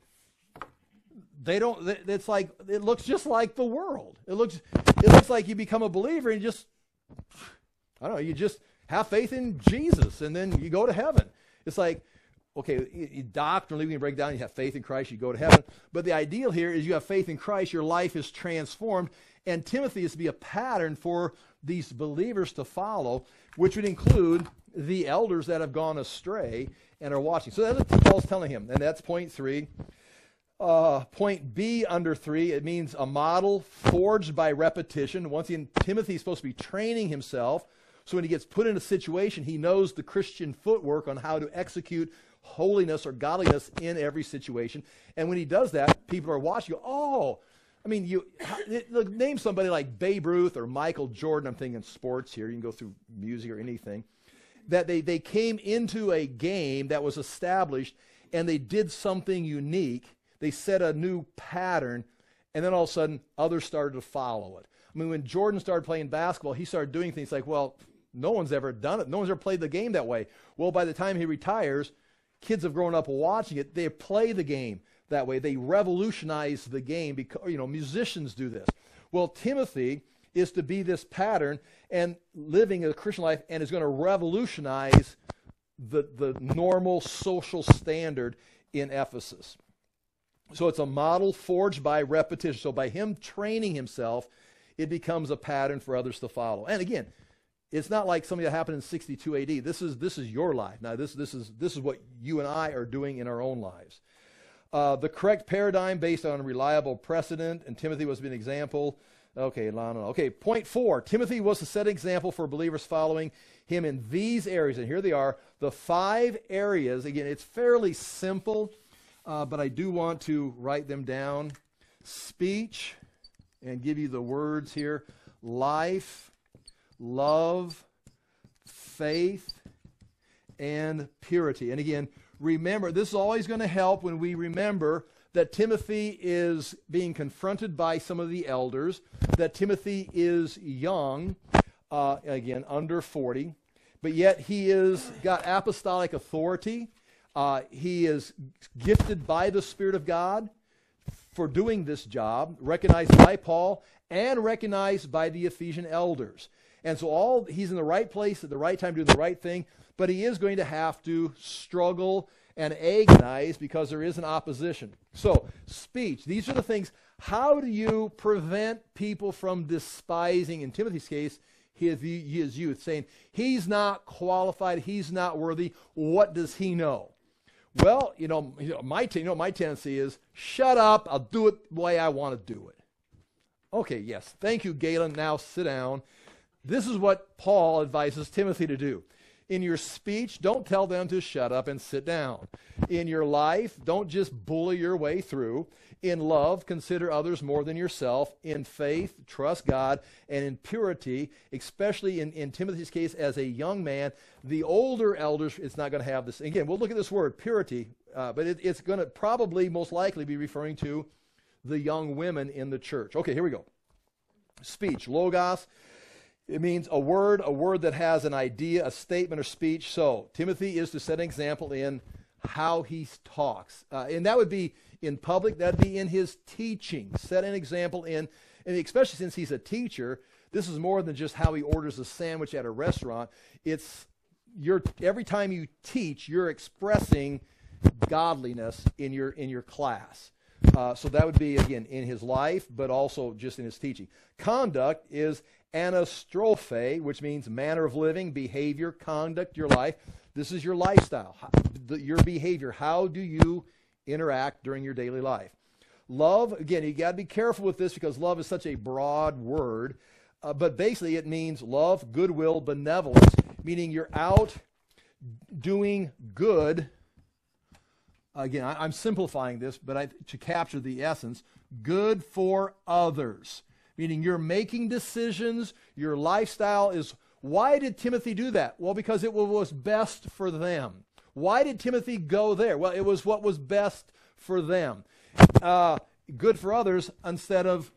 They don't. It's like it looks just like the world. It looks. It looks like you become a believer and you just. I don't know. You just have faith in Jesus, and then you go to heaven. It's like, okay, you doctrinally we can break down. You have faith in Christ, you go to heaven. But the ideal here is you have faith in Christ. Your life is transformed, and Timothy is to be a pattern for these believers to follow, which would include the elders that have gone astray and are watching. So that's what Paul's telling him, and that's point three. Uh, point B under three, it means a model forged by repetition. Once again, Timothy is supposed to be training himself, so when he gets put in a situation, he knows the Christian footwork on how to execute holiness or godliness in every situation. And when he does that, people are watching. Oh, I mean, you look, name somebody like Babe Ruth or Michael Jordan. I'm thinking sports here. You can go through music or anything. That they, they came into a game that was established, and they did something unique. They set a new pattern, and then all of a sudden, others started to follow it. I mean, when Jordan started playing basketball, he started doing things like, well, No one's ever done it. No one's ever played the game that way. Well, by the time he retires, kids have grown up watching it. They play the game that way. They revolutionize the game because, you know, musicians do this. Well, Timothy is to be this pattern and living a Christian life, and is going to revolutionize the, the normal social standard in Ephesus. So it's a model forged by repetition. So by him training himself, it becomes a pattern for others to follow. And again, it's not like something that happened in sixty-two A D. This is this is your life. Now this this is this is what you and I are doing in our own lives. Uh, the correct paradigm based on a reliable precedent, and Timothy was an example. Okay, no, no, no. Okay, point four. Timothy was to set an example for believers following him in these areas. And here they are, the five areas. Again, it's fairly simple, uh, but I do want to write them down. Speech, and give you the words here. Life, love, faith, and purity. And again, remember, this is always going to help when we remember that Timothy is being confronted by some of the elders, that Timothy is young, uh, again, under forty, but yet he is got apostolic authority. Uh, he is gifted by the Spirit of God for doing this job, recognized by Paul and recognized by the Ephesian elders. And so all he's in the right place at the right time doing the right thing, but he is going to have to struggle and agonize because there is an opposition. So, speech. These are the things. How do you prevent people from despising, in Timothy's case, his, his youth, saying, he's not qualified, he's not worthy, what does he know? Well, you know, my, you know, my tendency is, shut up, I'll do it the way I want to do it. Okay, yes, thank you, Galen, now sit down. This is what Paul advises Timothy to do. In your speech, don't tell them to shut up and sit down. In your life, don't just bully your way through. In love, consider others more than yourself. In faith, trust God. And in purity, especially in, in Timothy's case as a young man, the older elders, it's not going to have this. Again, we'll look at this word, purity, uh, but it, it's going to probably most likely be referring to the young women in the church. Okay, here we go. Speech, logos. It means a word, a word that has an idea, a statement or speech. So Timothy is to set an example in how he talks. Uh, and that would be in public, that would be in his teaching. Set an example in, and especially since he's a teacher, this is more than just how he orders a sandwich at a restaurant. It's your every time you teach, you're expressing godliness in your in your class. Uh, so that would be, again, in his life, but also just in his teaching. Conduct is anastrophe, which means manner of living, behavior, conduct, your life. This is your lifestyle, how, the, your behavior. How do you interact during your daily life? Love, again, you got to be careful with this because love is such a broad word, uh, but basically it means love, goodwill, benevolence, meaning you're out doing good. Again, I, I'm simplifying this, but I, to capture the essence, good for others. Meaning you're making decisions, your lifestyle is, why did Timothy do that? Well, because it was best for them. Why did Timothy go there? Well, it was what was best for them. Uh, good for others instead of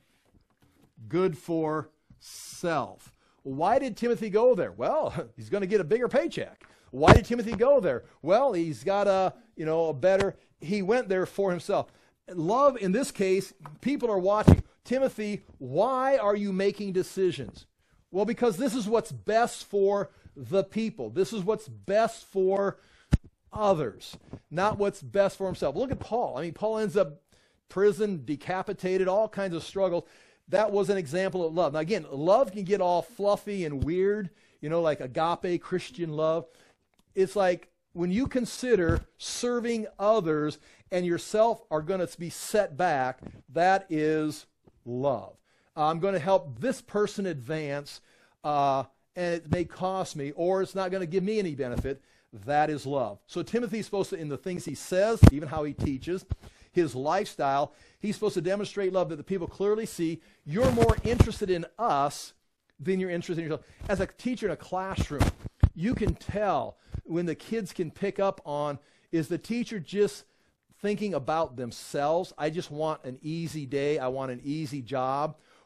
good for self. Why did Timothy go there? Well, he's going to get a bigger paycheck. Why did Timothy go there? Well, he's got a, you know, a better, he went there for himself. Love, in this case, people are watching. Timothy, why are you making decisions? Well, because this is what's best for the people. This is what's best for others, not what's best for himself. Look at Paul. I mean, Paul ends up prison, decapitated, all kinds of struggles. That was an example of love. Now, again, love can get all fluffy and weird, you know, like agape Christian love. It's like when you consider serving others and yourself are going to be set back, that is love. I'm going to help this person advance, uh, and it may cost me, or it's not going to give me any benefit. That is love. So Timothy's supposed to, in the things he says, even how he teaches, his lifestyle, he's supposed to demonstrate love that the people clearly see. You're more interested in us than you're interested in yourself. As a teacher in a classroom, you can tell when the kids can pick up on, is the teacher just thinking about themselves? I just want an easy day. I want an easy job.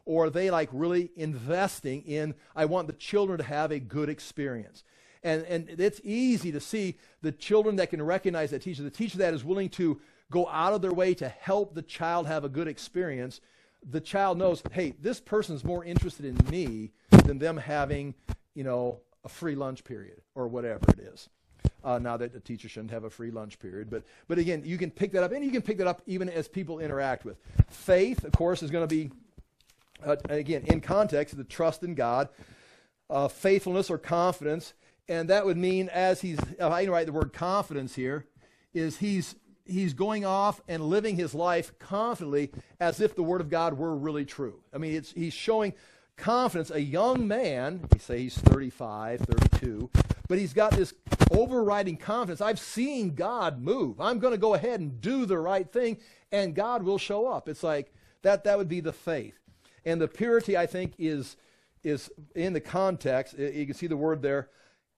or are they like really investing in, I want the children to have a good experience? And, and it's easy to see the children that can recognize that teacher, the teacher that is willing to go out of their way to help the child have a good experience. The child knows, hey, this person's more interested in me than them having, you know, a free lunch period or whatever it is. Uh, now that the teacher shouldn't have a free lunch period. But, but again, you can pick that up, and you can pick that up even as people interact with. Faith, of course, is going to be, uh, again, in context, the trust in God. Uh, faithfulness or confidence, and that would mean, as he's, if I can write the word confidence here, is he's he's going off and living his life confidently as if the Word of God were really true. I mean, it's he's showing confidence. A young man, you say he's thirty-five, thirty-two, but he's got this overriding confidence. I've seen God move. I'm going to go ahead and do the right thing, and God will show up. It's like that. That would be the faith. And the purity, I think, is, is in the context. You can see the word there,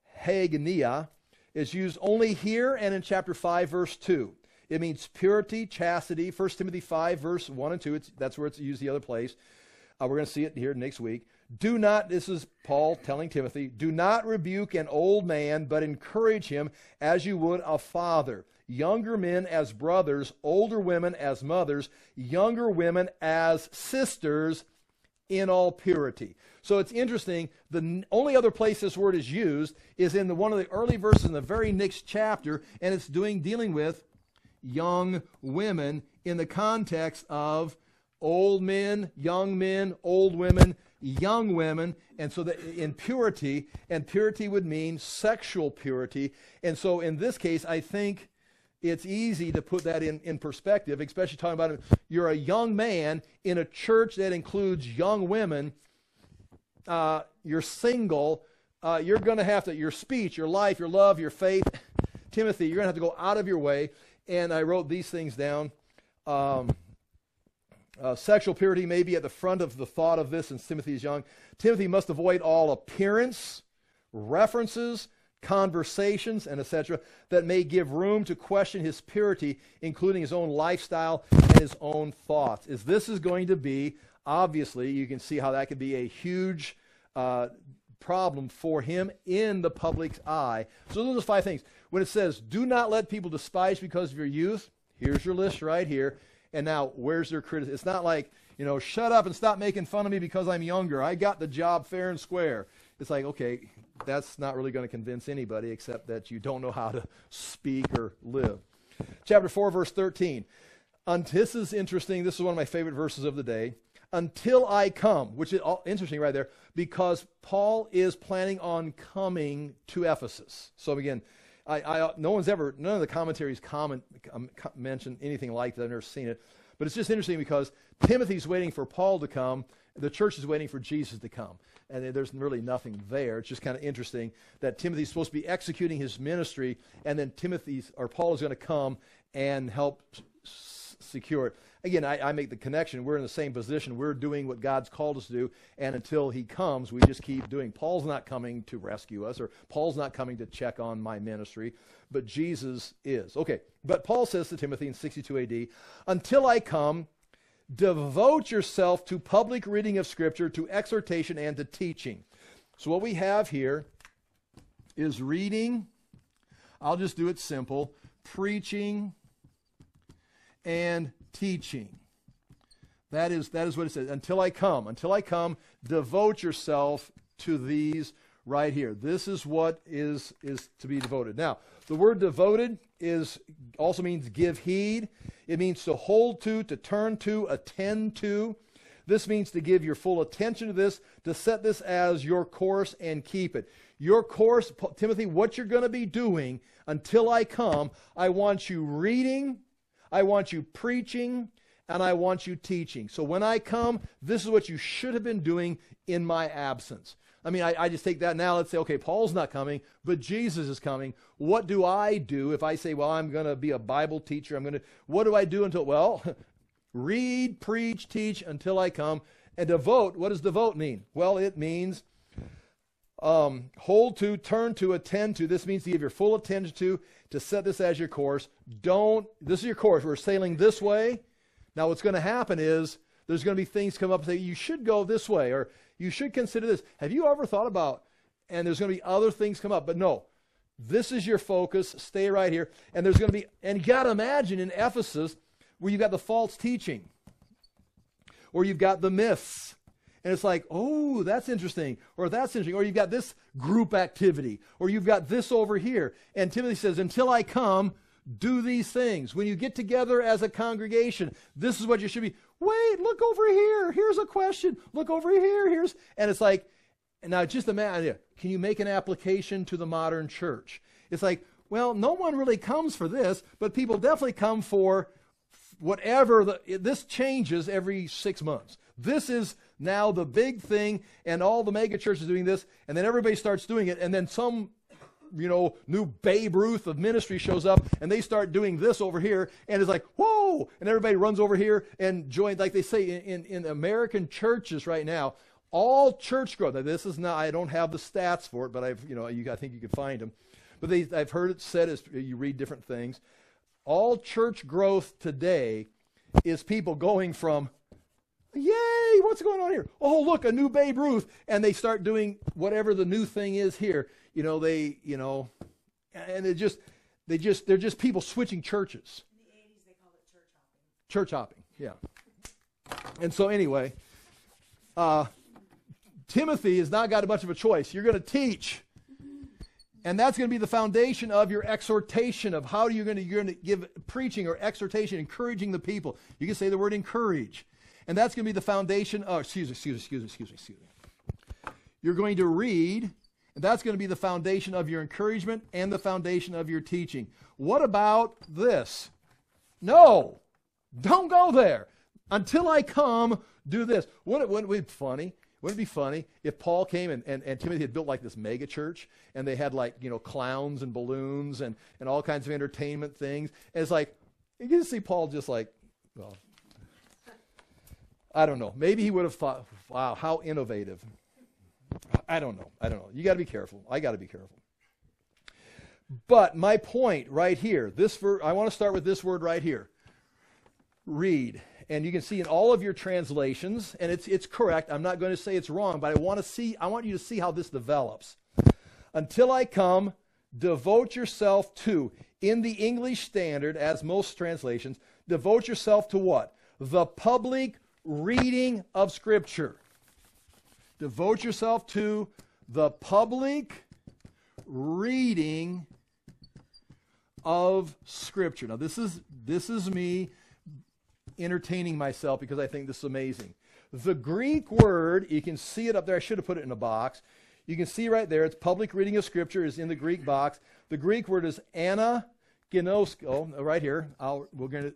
hagenia, is used only here and in chapter five, verse two. It means purity, chastity. First Timothy five, verse one and two. It's, that's where it's used the other place. Uh, we're going to see it here next week. Do not, this is Paul telling Timothy, do not rebuke an old man, but encourage him as you would a father. Younger men as brothers, older women as mothers, younger women as sisters in all purity. So it's interesting, the n- only other place this word is used is in the, one of the early verses in the very next chapter, and it's doing dealing with young women in the context of old men, young men, old women, young women, and so that in purity, and purity would mean sexual purity. And so in this case, I think it's easy to put that in, in perspective, especially talking about you're a young man in a church that includes young women, uh, you're single, uh, you're going to have to, your speech, your life, your love, your faith, Timothy, you're going to have to go out of your way. And I wrote these things down. Um, Uh, sexual purity may be at the front of the thought of this since Timothy is young. Timothy must avoid all appearance, references, conversations, and et cetera that may give room to question his purity, including his own lifestyle and his own thoughts. As this is going to be, obviously, you can see how that could be a huge uh, problem for him in the public's eye. So those are five things. When it says, do not let people despise because of your youth, here's your list right here. And now, where's their criticism? It's not like, you know, shut up and stop making fun of me because I'm younger. I got the job fair and square. It's like, okay, that's not really going to convince anybody except that you don't know how to speak or live. Chapter four, verse thirteen. And this is interesting. This is one of my favorite verses of the day. Until I come, which is all interesting right there, because Paul is planning on coming to Ephesus. So again, I, I, no one's ever, none of the commentaries comment, um, mention anything like that. I've never seen it. But it's just interesting because Timothy's waiting for Paul to come. The church is waiting for Jesus to come. And there's really nothing there. It's just kind of interesting that Timothy's supposed to be executing his ministry, and then Timothy's, or Paul is going to come and help s- secure it. Again, I, I make the connection. We're in the same position. We're doing what God's called us to do, and until he comes, we just keep doing. Paul's not coming to rescue us, or Paul's not coming to check on my ministry, but Jesus is. Okay, but Paul says to Timothy in sixty-two A D, until I come, devote yourself to public reading of Scripture, to exhortation, and to teaching. So what we have here is reading, I'll just do it simple, preaching, and teaching. That is, that is what it says. Until I come. Until I come, devote yourself to these right here. This is what is, is to be devoted. Now, the word devoted is also means give heed. It means to hold to, to turn to, attend to. This means to give your full attention to this, to set this as your course and keep it. Your course, Timothy, what you're going to be doing until I come, I want you reading, I want you preaching, and I want you teaching. So when I come, this is what you should have been doing in my absence. I mean, I, I just take that now. Let's say, okay, Paul's not coming, but Jesus is coming. What do I do if I say, well, I'm going to be a Bible teacher? I'm going to, what do I do until, well, read, preach, teach until I come. And devote, what does devote mean? Well, it means um, hold to, turn to, attend to. This means to give your full attention to, to set this as your course. Don't, this is your course. We're sailing this way. Now what's going to happen is there's going to be things come up and say, you should go this way, or you should consider this. Have you ever thought about, and there's going to be other things come up, but no, this is your focus, stay right here. And there's going to be, and you got to imagine in Ephesus, where you've got the false teaching, or you've got the myths, and it's like, oh, that's interesting, or that's interesting, or you've got this group activity, or you've got this over here. And Timothy says, until I come, do these things. When you get together as a congregation, this is what you should be. Wait, look over here. Here's a question. Look over here. Here's, and it's like, now just imagine, can you make an application to the modern church? It's like, well, no one really comes for this, but people definitely come for whatever. The, this changes every six months. This is now the big thing, and all the mega churches doing this, and then everybody starts doing it, and then some, you know, new Babe Ruth of ministry shows up, and they start doing this over here, and it's like, whoa, and everybody runs over here and joins, like they say in, in, in American churches right now, all church growth. Now, this is not, I don't have the stats for it, but I've, you know, you, I think you can find them. But they, I've heard it said as you read different things. All church growth today is people going from, yay, what's going on here? Oh, look, a new Babe Ruth. And they start doing whatever the new thing is here. You know, they, you know, and it just, they just, they're just people switching churches. In the eighties, they called it church hopping. Church hopping, yeah. And so anyway, uh, Timothy has not got much of a choice. You're going to teach. And that's going to be the foundation of your exhortation of how you're going to, you're going to give preaching or exhortation, encouraging the people. You can say the word encourage. And that's going to be the foundation. Oh, excuse me, excuse me, excuse me, excuse me, excuse me. You're going to read, and that's going to be the foundation of your encouragement and the foundation of your teaching. What about this? No, don't go there. Until I come, do this. Wouldn't it, wouldn't it be funny? Wouldn't it be funny if Paul came and, and, and Timothy had built like this mega church, and they had like, you know, clowns and balloons and, and all kinds of entertainment things. And it's like, you can see Paul just like, well, I don't know. Maybe he would have thought, wow, how innovative. I don't know. I don't know. You got to be careful. I got to be careful. But my point right here, this ver- I want to start with this word right here. Read. And you can see in all of your translations, and it's it's correct. I'm not going to say it's wrong, but I want to see, I want you to see how this develops. Until I come, devote yourself to, in the English Standard, as most translations, devote yourself to what? The public reading of Scripture. Devote yourself to the public reading of Scripture. Now, this is this is me entertaining myself because I think this is amazing. The Greek word, you can see it up there. I should have put it in a box. You can see right there, it's public reading of Scripture is in the Greek box. The Greek word is anaginosko, right here. I'll, we're going to,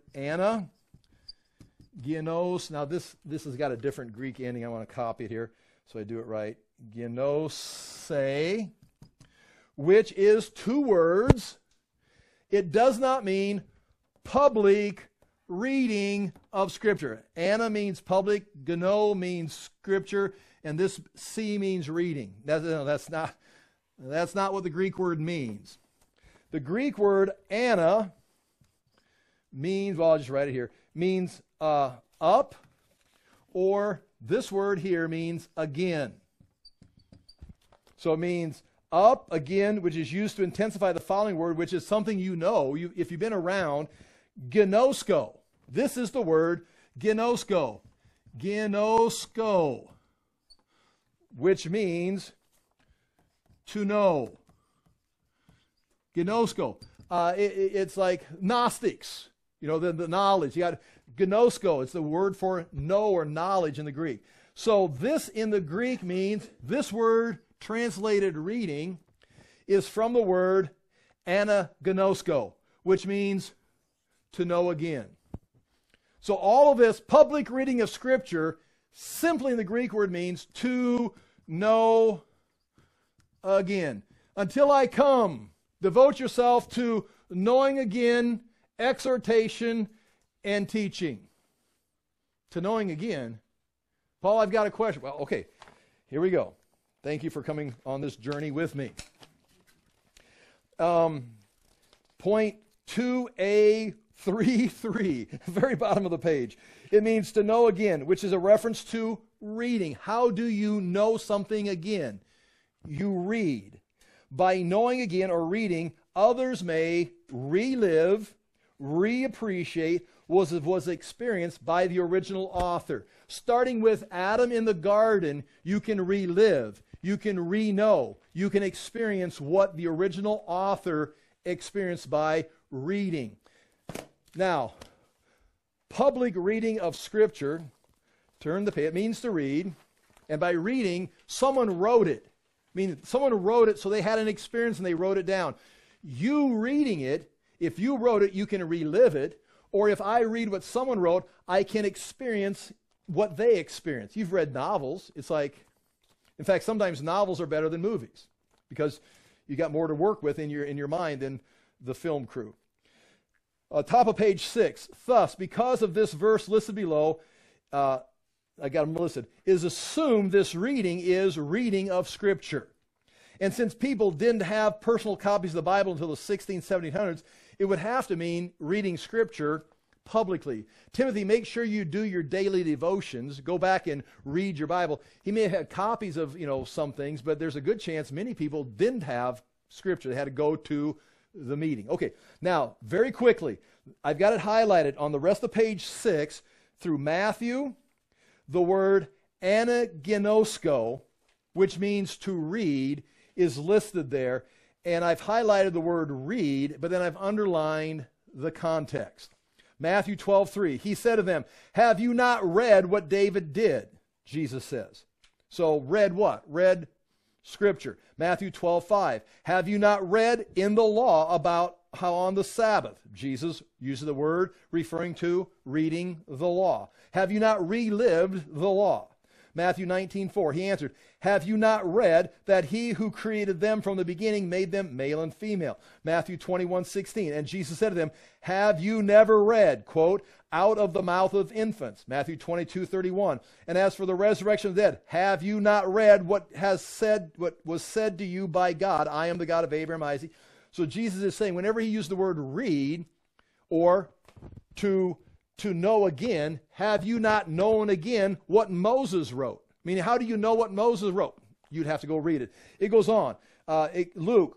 anaginosko. Now this, this has got a different Greek ending. I want to copy it here so I do it right. Ginose, which is two words. It does not mean public reading of Scripture. Anna means public, gno means Scripture, and this C means reading. That's, no, that's not that's not what the Greek word means. The Greek word Anna means, well, I'll just write it here, means uh, up, or this word here means again. So it means up, again, which is used to intensify the following word, which is something you know. You, if you've been around, ginosko. This is the word ginosko. Ginosko. Which means to know. Ginosko. Uh, it, it's like Gnostics. You know, the, the knowledge. You got gnosko. It's the word for know or knowledge in the Greek. So this in the Greek means, this word translated reading is from the word anagnosko, which means to know again. So all of this public reading of Scripture, simply in the Greek word means to know again. Until I come, devote yourself to knowing again, exhortation, and teaching. To knowing again. Paul, I've got a question. Well, okay, here we go. Thank you for coming on this journey with me. Um, point two A three three, very bottom of the page. It means to know again, which is a reference to reading. How do you know something again? You read. By knowing again or reading, others may relive, reappreciate what was, was experienced by the original author. Starting with Adam in the garden, you can relive, you can re-know, you can experience what the original author experienced by reading. Now, public reading of Scripture, turn the page, it means to read, and by reading, someone wrote it. I mean, someone wrote it, so they had an experience and they wrote it down. You reading it, if you wrote it, you can relive it, or if I read what someone wrote, I can experience what they experienced. You've read novels. It's like, in fact, sometimes novels are better than movies because you got more to work with in your in your mind than the film crew. Uh, top of page six. Thus, because of this verse listed below, uh, I got them listed, is assumed this reading is reading of Scripture. And since people didn't have personal copies of the Bible until the sixteen, seventeen hundreds, it would have to mean reading Scripture publicly. Timothy, make sure you do your daily devotions. Go back and read your Bible. He may have had copies of, you know, some things, but there's a good chance many people didn't have Scripture. They had to go to the meeting. Okay, now, very quickly, I've got it highlighted on the rest of page six through Matthew. The word anaginosko, which means to read, is listed there. And I've highlighted the word read, but then I've underlined the context. Matthew twelve three, he said to them, have you not read what David did? Jesus says. So read what? Read Scripture. Matthew twelve five, have you not read in the law about how on the Sabbath? Jesus uses the word referring to reading the law. Have you not relived the law? Matthew nineteen four, he answered, have you not read that he who created them from the beginning made them male and female? Matthew twenty-one sixteen, and Jesus said to them, have you never read, quote, out of the mouth of infants? Matthew twenty-two thirty-one, and as for the resurrection of the dead, have you not read what has said, what was said to you by God? I am the God of Abraham, Isaac. So Jesus is saying, whenever he used the word read or to to know again, have you not known again what Moses wrote? I mean, how do you know what Moses wrote? You'd have to go read it. It goes on. Uh, it, Luke,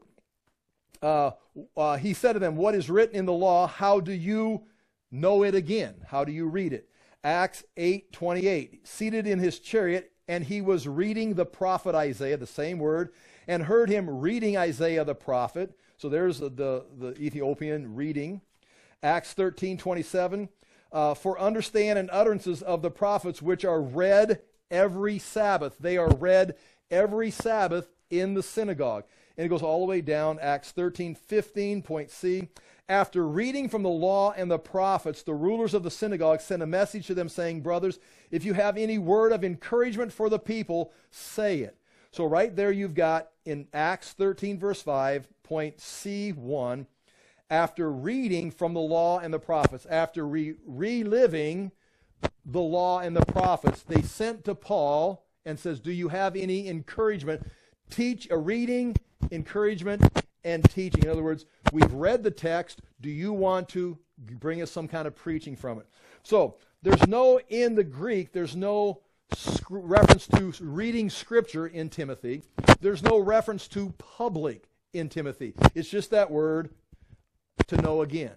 uh, uh, he said to them, what is written in the law? How do you know it again? How do you read it? Acts eight twenty-eight, seated in his chariot, and he was reading the prophet Isaiah, the same word, and heard him reading Isaiah the prophet. So there's the, the, the Ethiopian reading. Acts thirteen twenty-seven, Uh, for understand and utterances of the prophets which are read every Sabbath. They are read every Sabbath in the synagogue. And it goes all the way down, Acts thirteen fifteen, point C. After reading from the law and the prophets, the rulers of the synagogue sent a message to them saying, brothers, if you have any word of encouragement for the people, say it. So right there you've got in Acts thirteen verse five, point C one, after reading from the law and the prophets, after re- reliving the law and the prophets, they sent to Paul and says, do you have any encouragement? Teach, a reading, encouragement, and teaching. In other words, we've read the text. Do you want to bring us some kind of preaching from it? So there's no, in the Greek, there's no sc- reference to reading Scripture in Timothy. There's no reference to public in Timothy. It's just that word, to know again.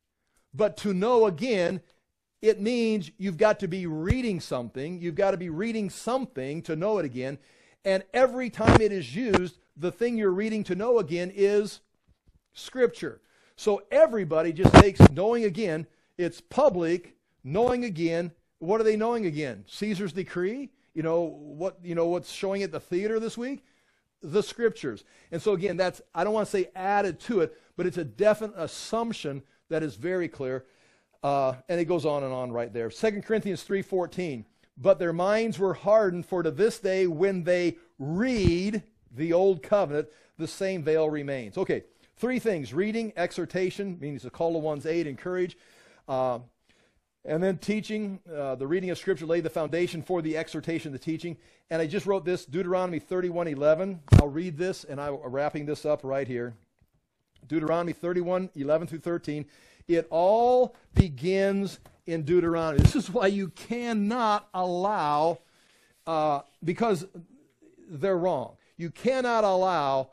But to know again, it means you've got to be reading something. You've got to be reading something to know it again. And every time it is used, the thing you're reading to know again is Scripture. So everybody just takes knowing again. It's public, knowing again. What are they knowing again? Caesar's decree? You know, what, you know what's showing at the theater this week? The Scriptures. And so again, that's, I don't want to say added to it, but it's a definite assumption that is very clear. Uh, and it goes on and on right there. Second Corinthians three fourteen, but their minds were hardened, for to this day when they read the old covenant, the same veil remains. Okay, three things. Reading, exhortation, means to call to one's aid, encourage. Uh, and then teaching, uh, the reading of Scripture laid the foundation for the exhortation, the teaching. And I just wrote this, Deuteronomy thirty-one eleven. I'll read this, and I'm wrapping this up right here. Deuteronomy thirty-one eleven through thirteen. It all begins in Deuteronomy. This is why you cannot allow, uh, because they're wrong, you cannot allow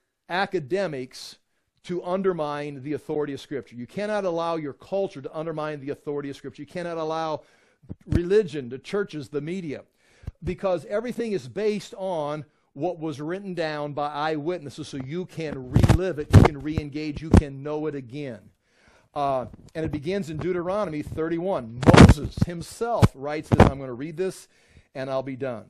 academics to undermine the authority of Scripture. You cannot allow your culture to undermine the authority of Scripture. You cannot allow religion, the churches, the media, because everything is based on what was written down by eyewitnesses, so you can relive it, you can re-engage, you can know it again. Uh, and it begins in Deuteronomy thirty-one. Moses himself writes this. I'm going to read this, and I'll be done.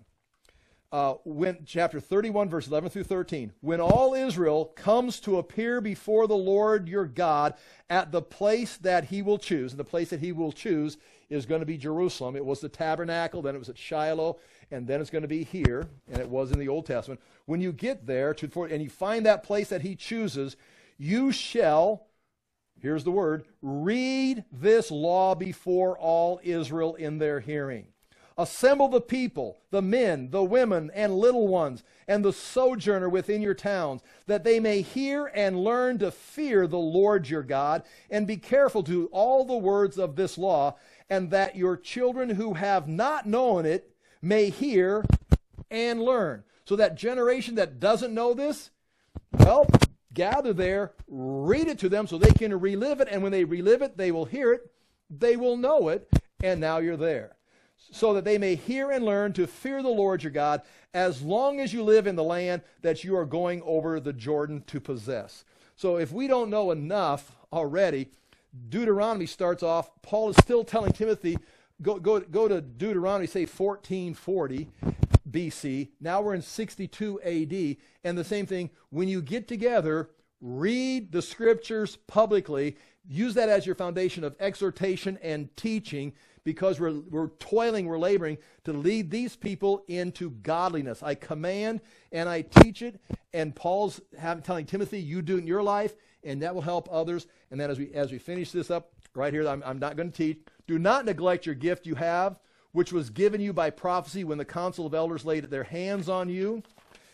Uh, when chapter thirty-one, verse eleven through thirteen. When all Israel comes to appear before the Lord your God at the place that he will choose, and the place that he will choose is going to be Jerusalem. It was the tabernacle, then it was at Shiloh, and then it's going to be here, and it was in the Old Testament. When you get there, to, and you find that place that he chooses, you shall, here's the word, read this law before all Israel in their hearing. Assemble the people, the men, the women, and little ones, and the sojourner within your towns, that they may hear and learn to fear the Lord your God, and be careful to do all the words of this law, and that your children who have not known it may hear and learn. So that generation that doesn't know this, well, gather there, read it to them so they can relive it, and when they relive it, they will hear it, they will know it, and now you're there. So that they may hear and learn to fear the Lord your God as long as you live in the land that you are going over the Jordan to possess. So if we don't know enough already, Deuteronomy starts off, Paul is still telling Timothy, go, go, go to Deuteronomy, say fourteen forty B C. Now we're in sixty-two A D. And the same thing, when you get together, read the Scriptures publicly. Use that as your foundation of exhortation and teaching, because we're, we're toiling, we're laboring to lead these people into godliness. I command and I teach it, and Paul's having, telling Timothy, you do it in your life, and that will help others. And then as we as we finish this up, right here, I'm, I'm not going to teach. Do not neglect your gift you have, which was given you by prophecy when the council of elders laid their hands on you.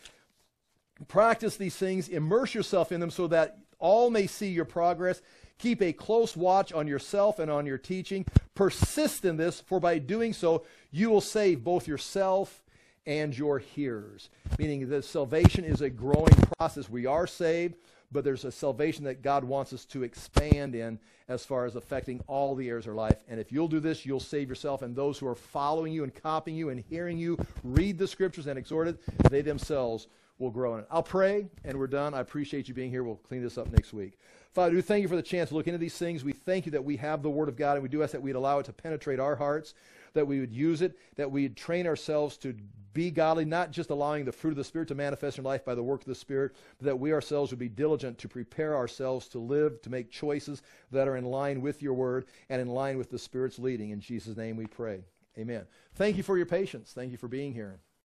Practice these things, immerse yourself in them so that all may see your progress. Keep a close watch on yourself and on your teaching. Persist in this, for by doing so, you will save both yourself and your hearers. Meaning that salvation is a growing process. We are saved, but there's a salvation that God wants us to expand in as far as affecting all the areas of our life. And if you'll do this, you'll save yourself, and those who are following you and copying you and hearing you read the Scriptures and exhort it, they themselves will grow in it. I'll pray, and we're done. I appreciate you being here. We'll clean this up next week. Father, we thank you for the chance to look into these things. We thank you that we have the Word of God, and we do ask that we'd allow it to penetrate our hearts, that we would use it, that we'd train ourselves to be godly, not just allowing the fruit of the Spirit to manifest in life by the work of the Spirit, but that we ourselves would be diligent to prepare ourselves to live, to make choices that are in line with your Word and in line with the Spirit's leading. In Jesus' name we pray. Amen. Thank you for your patience. Thank you for being here.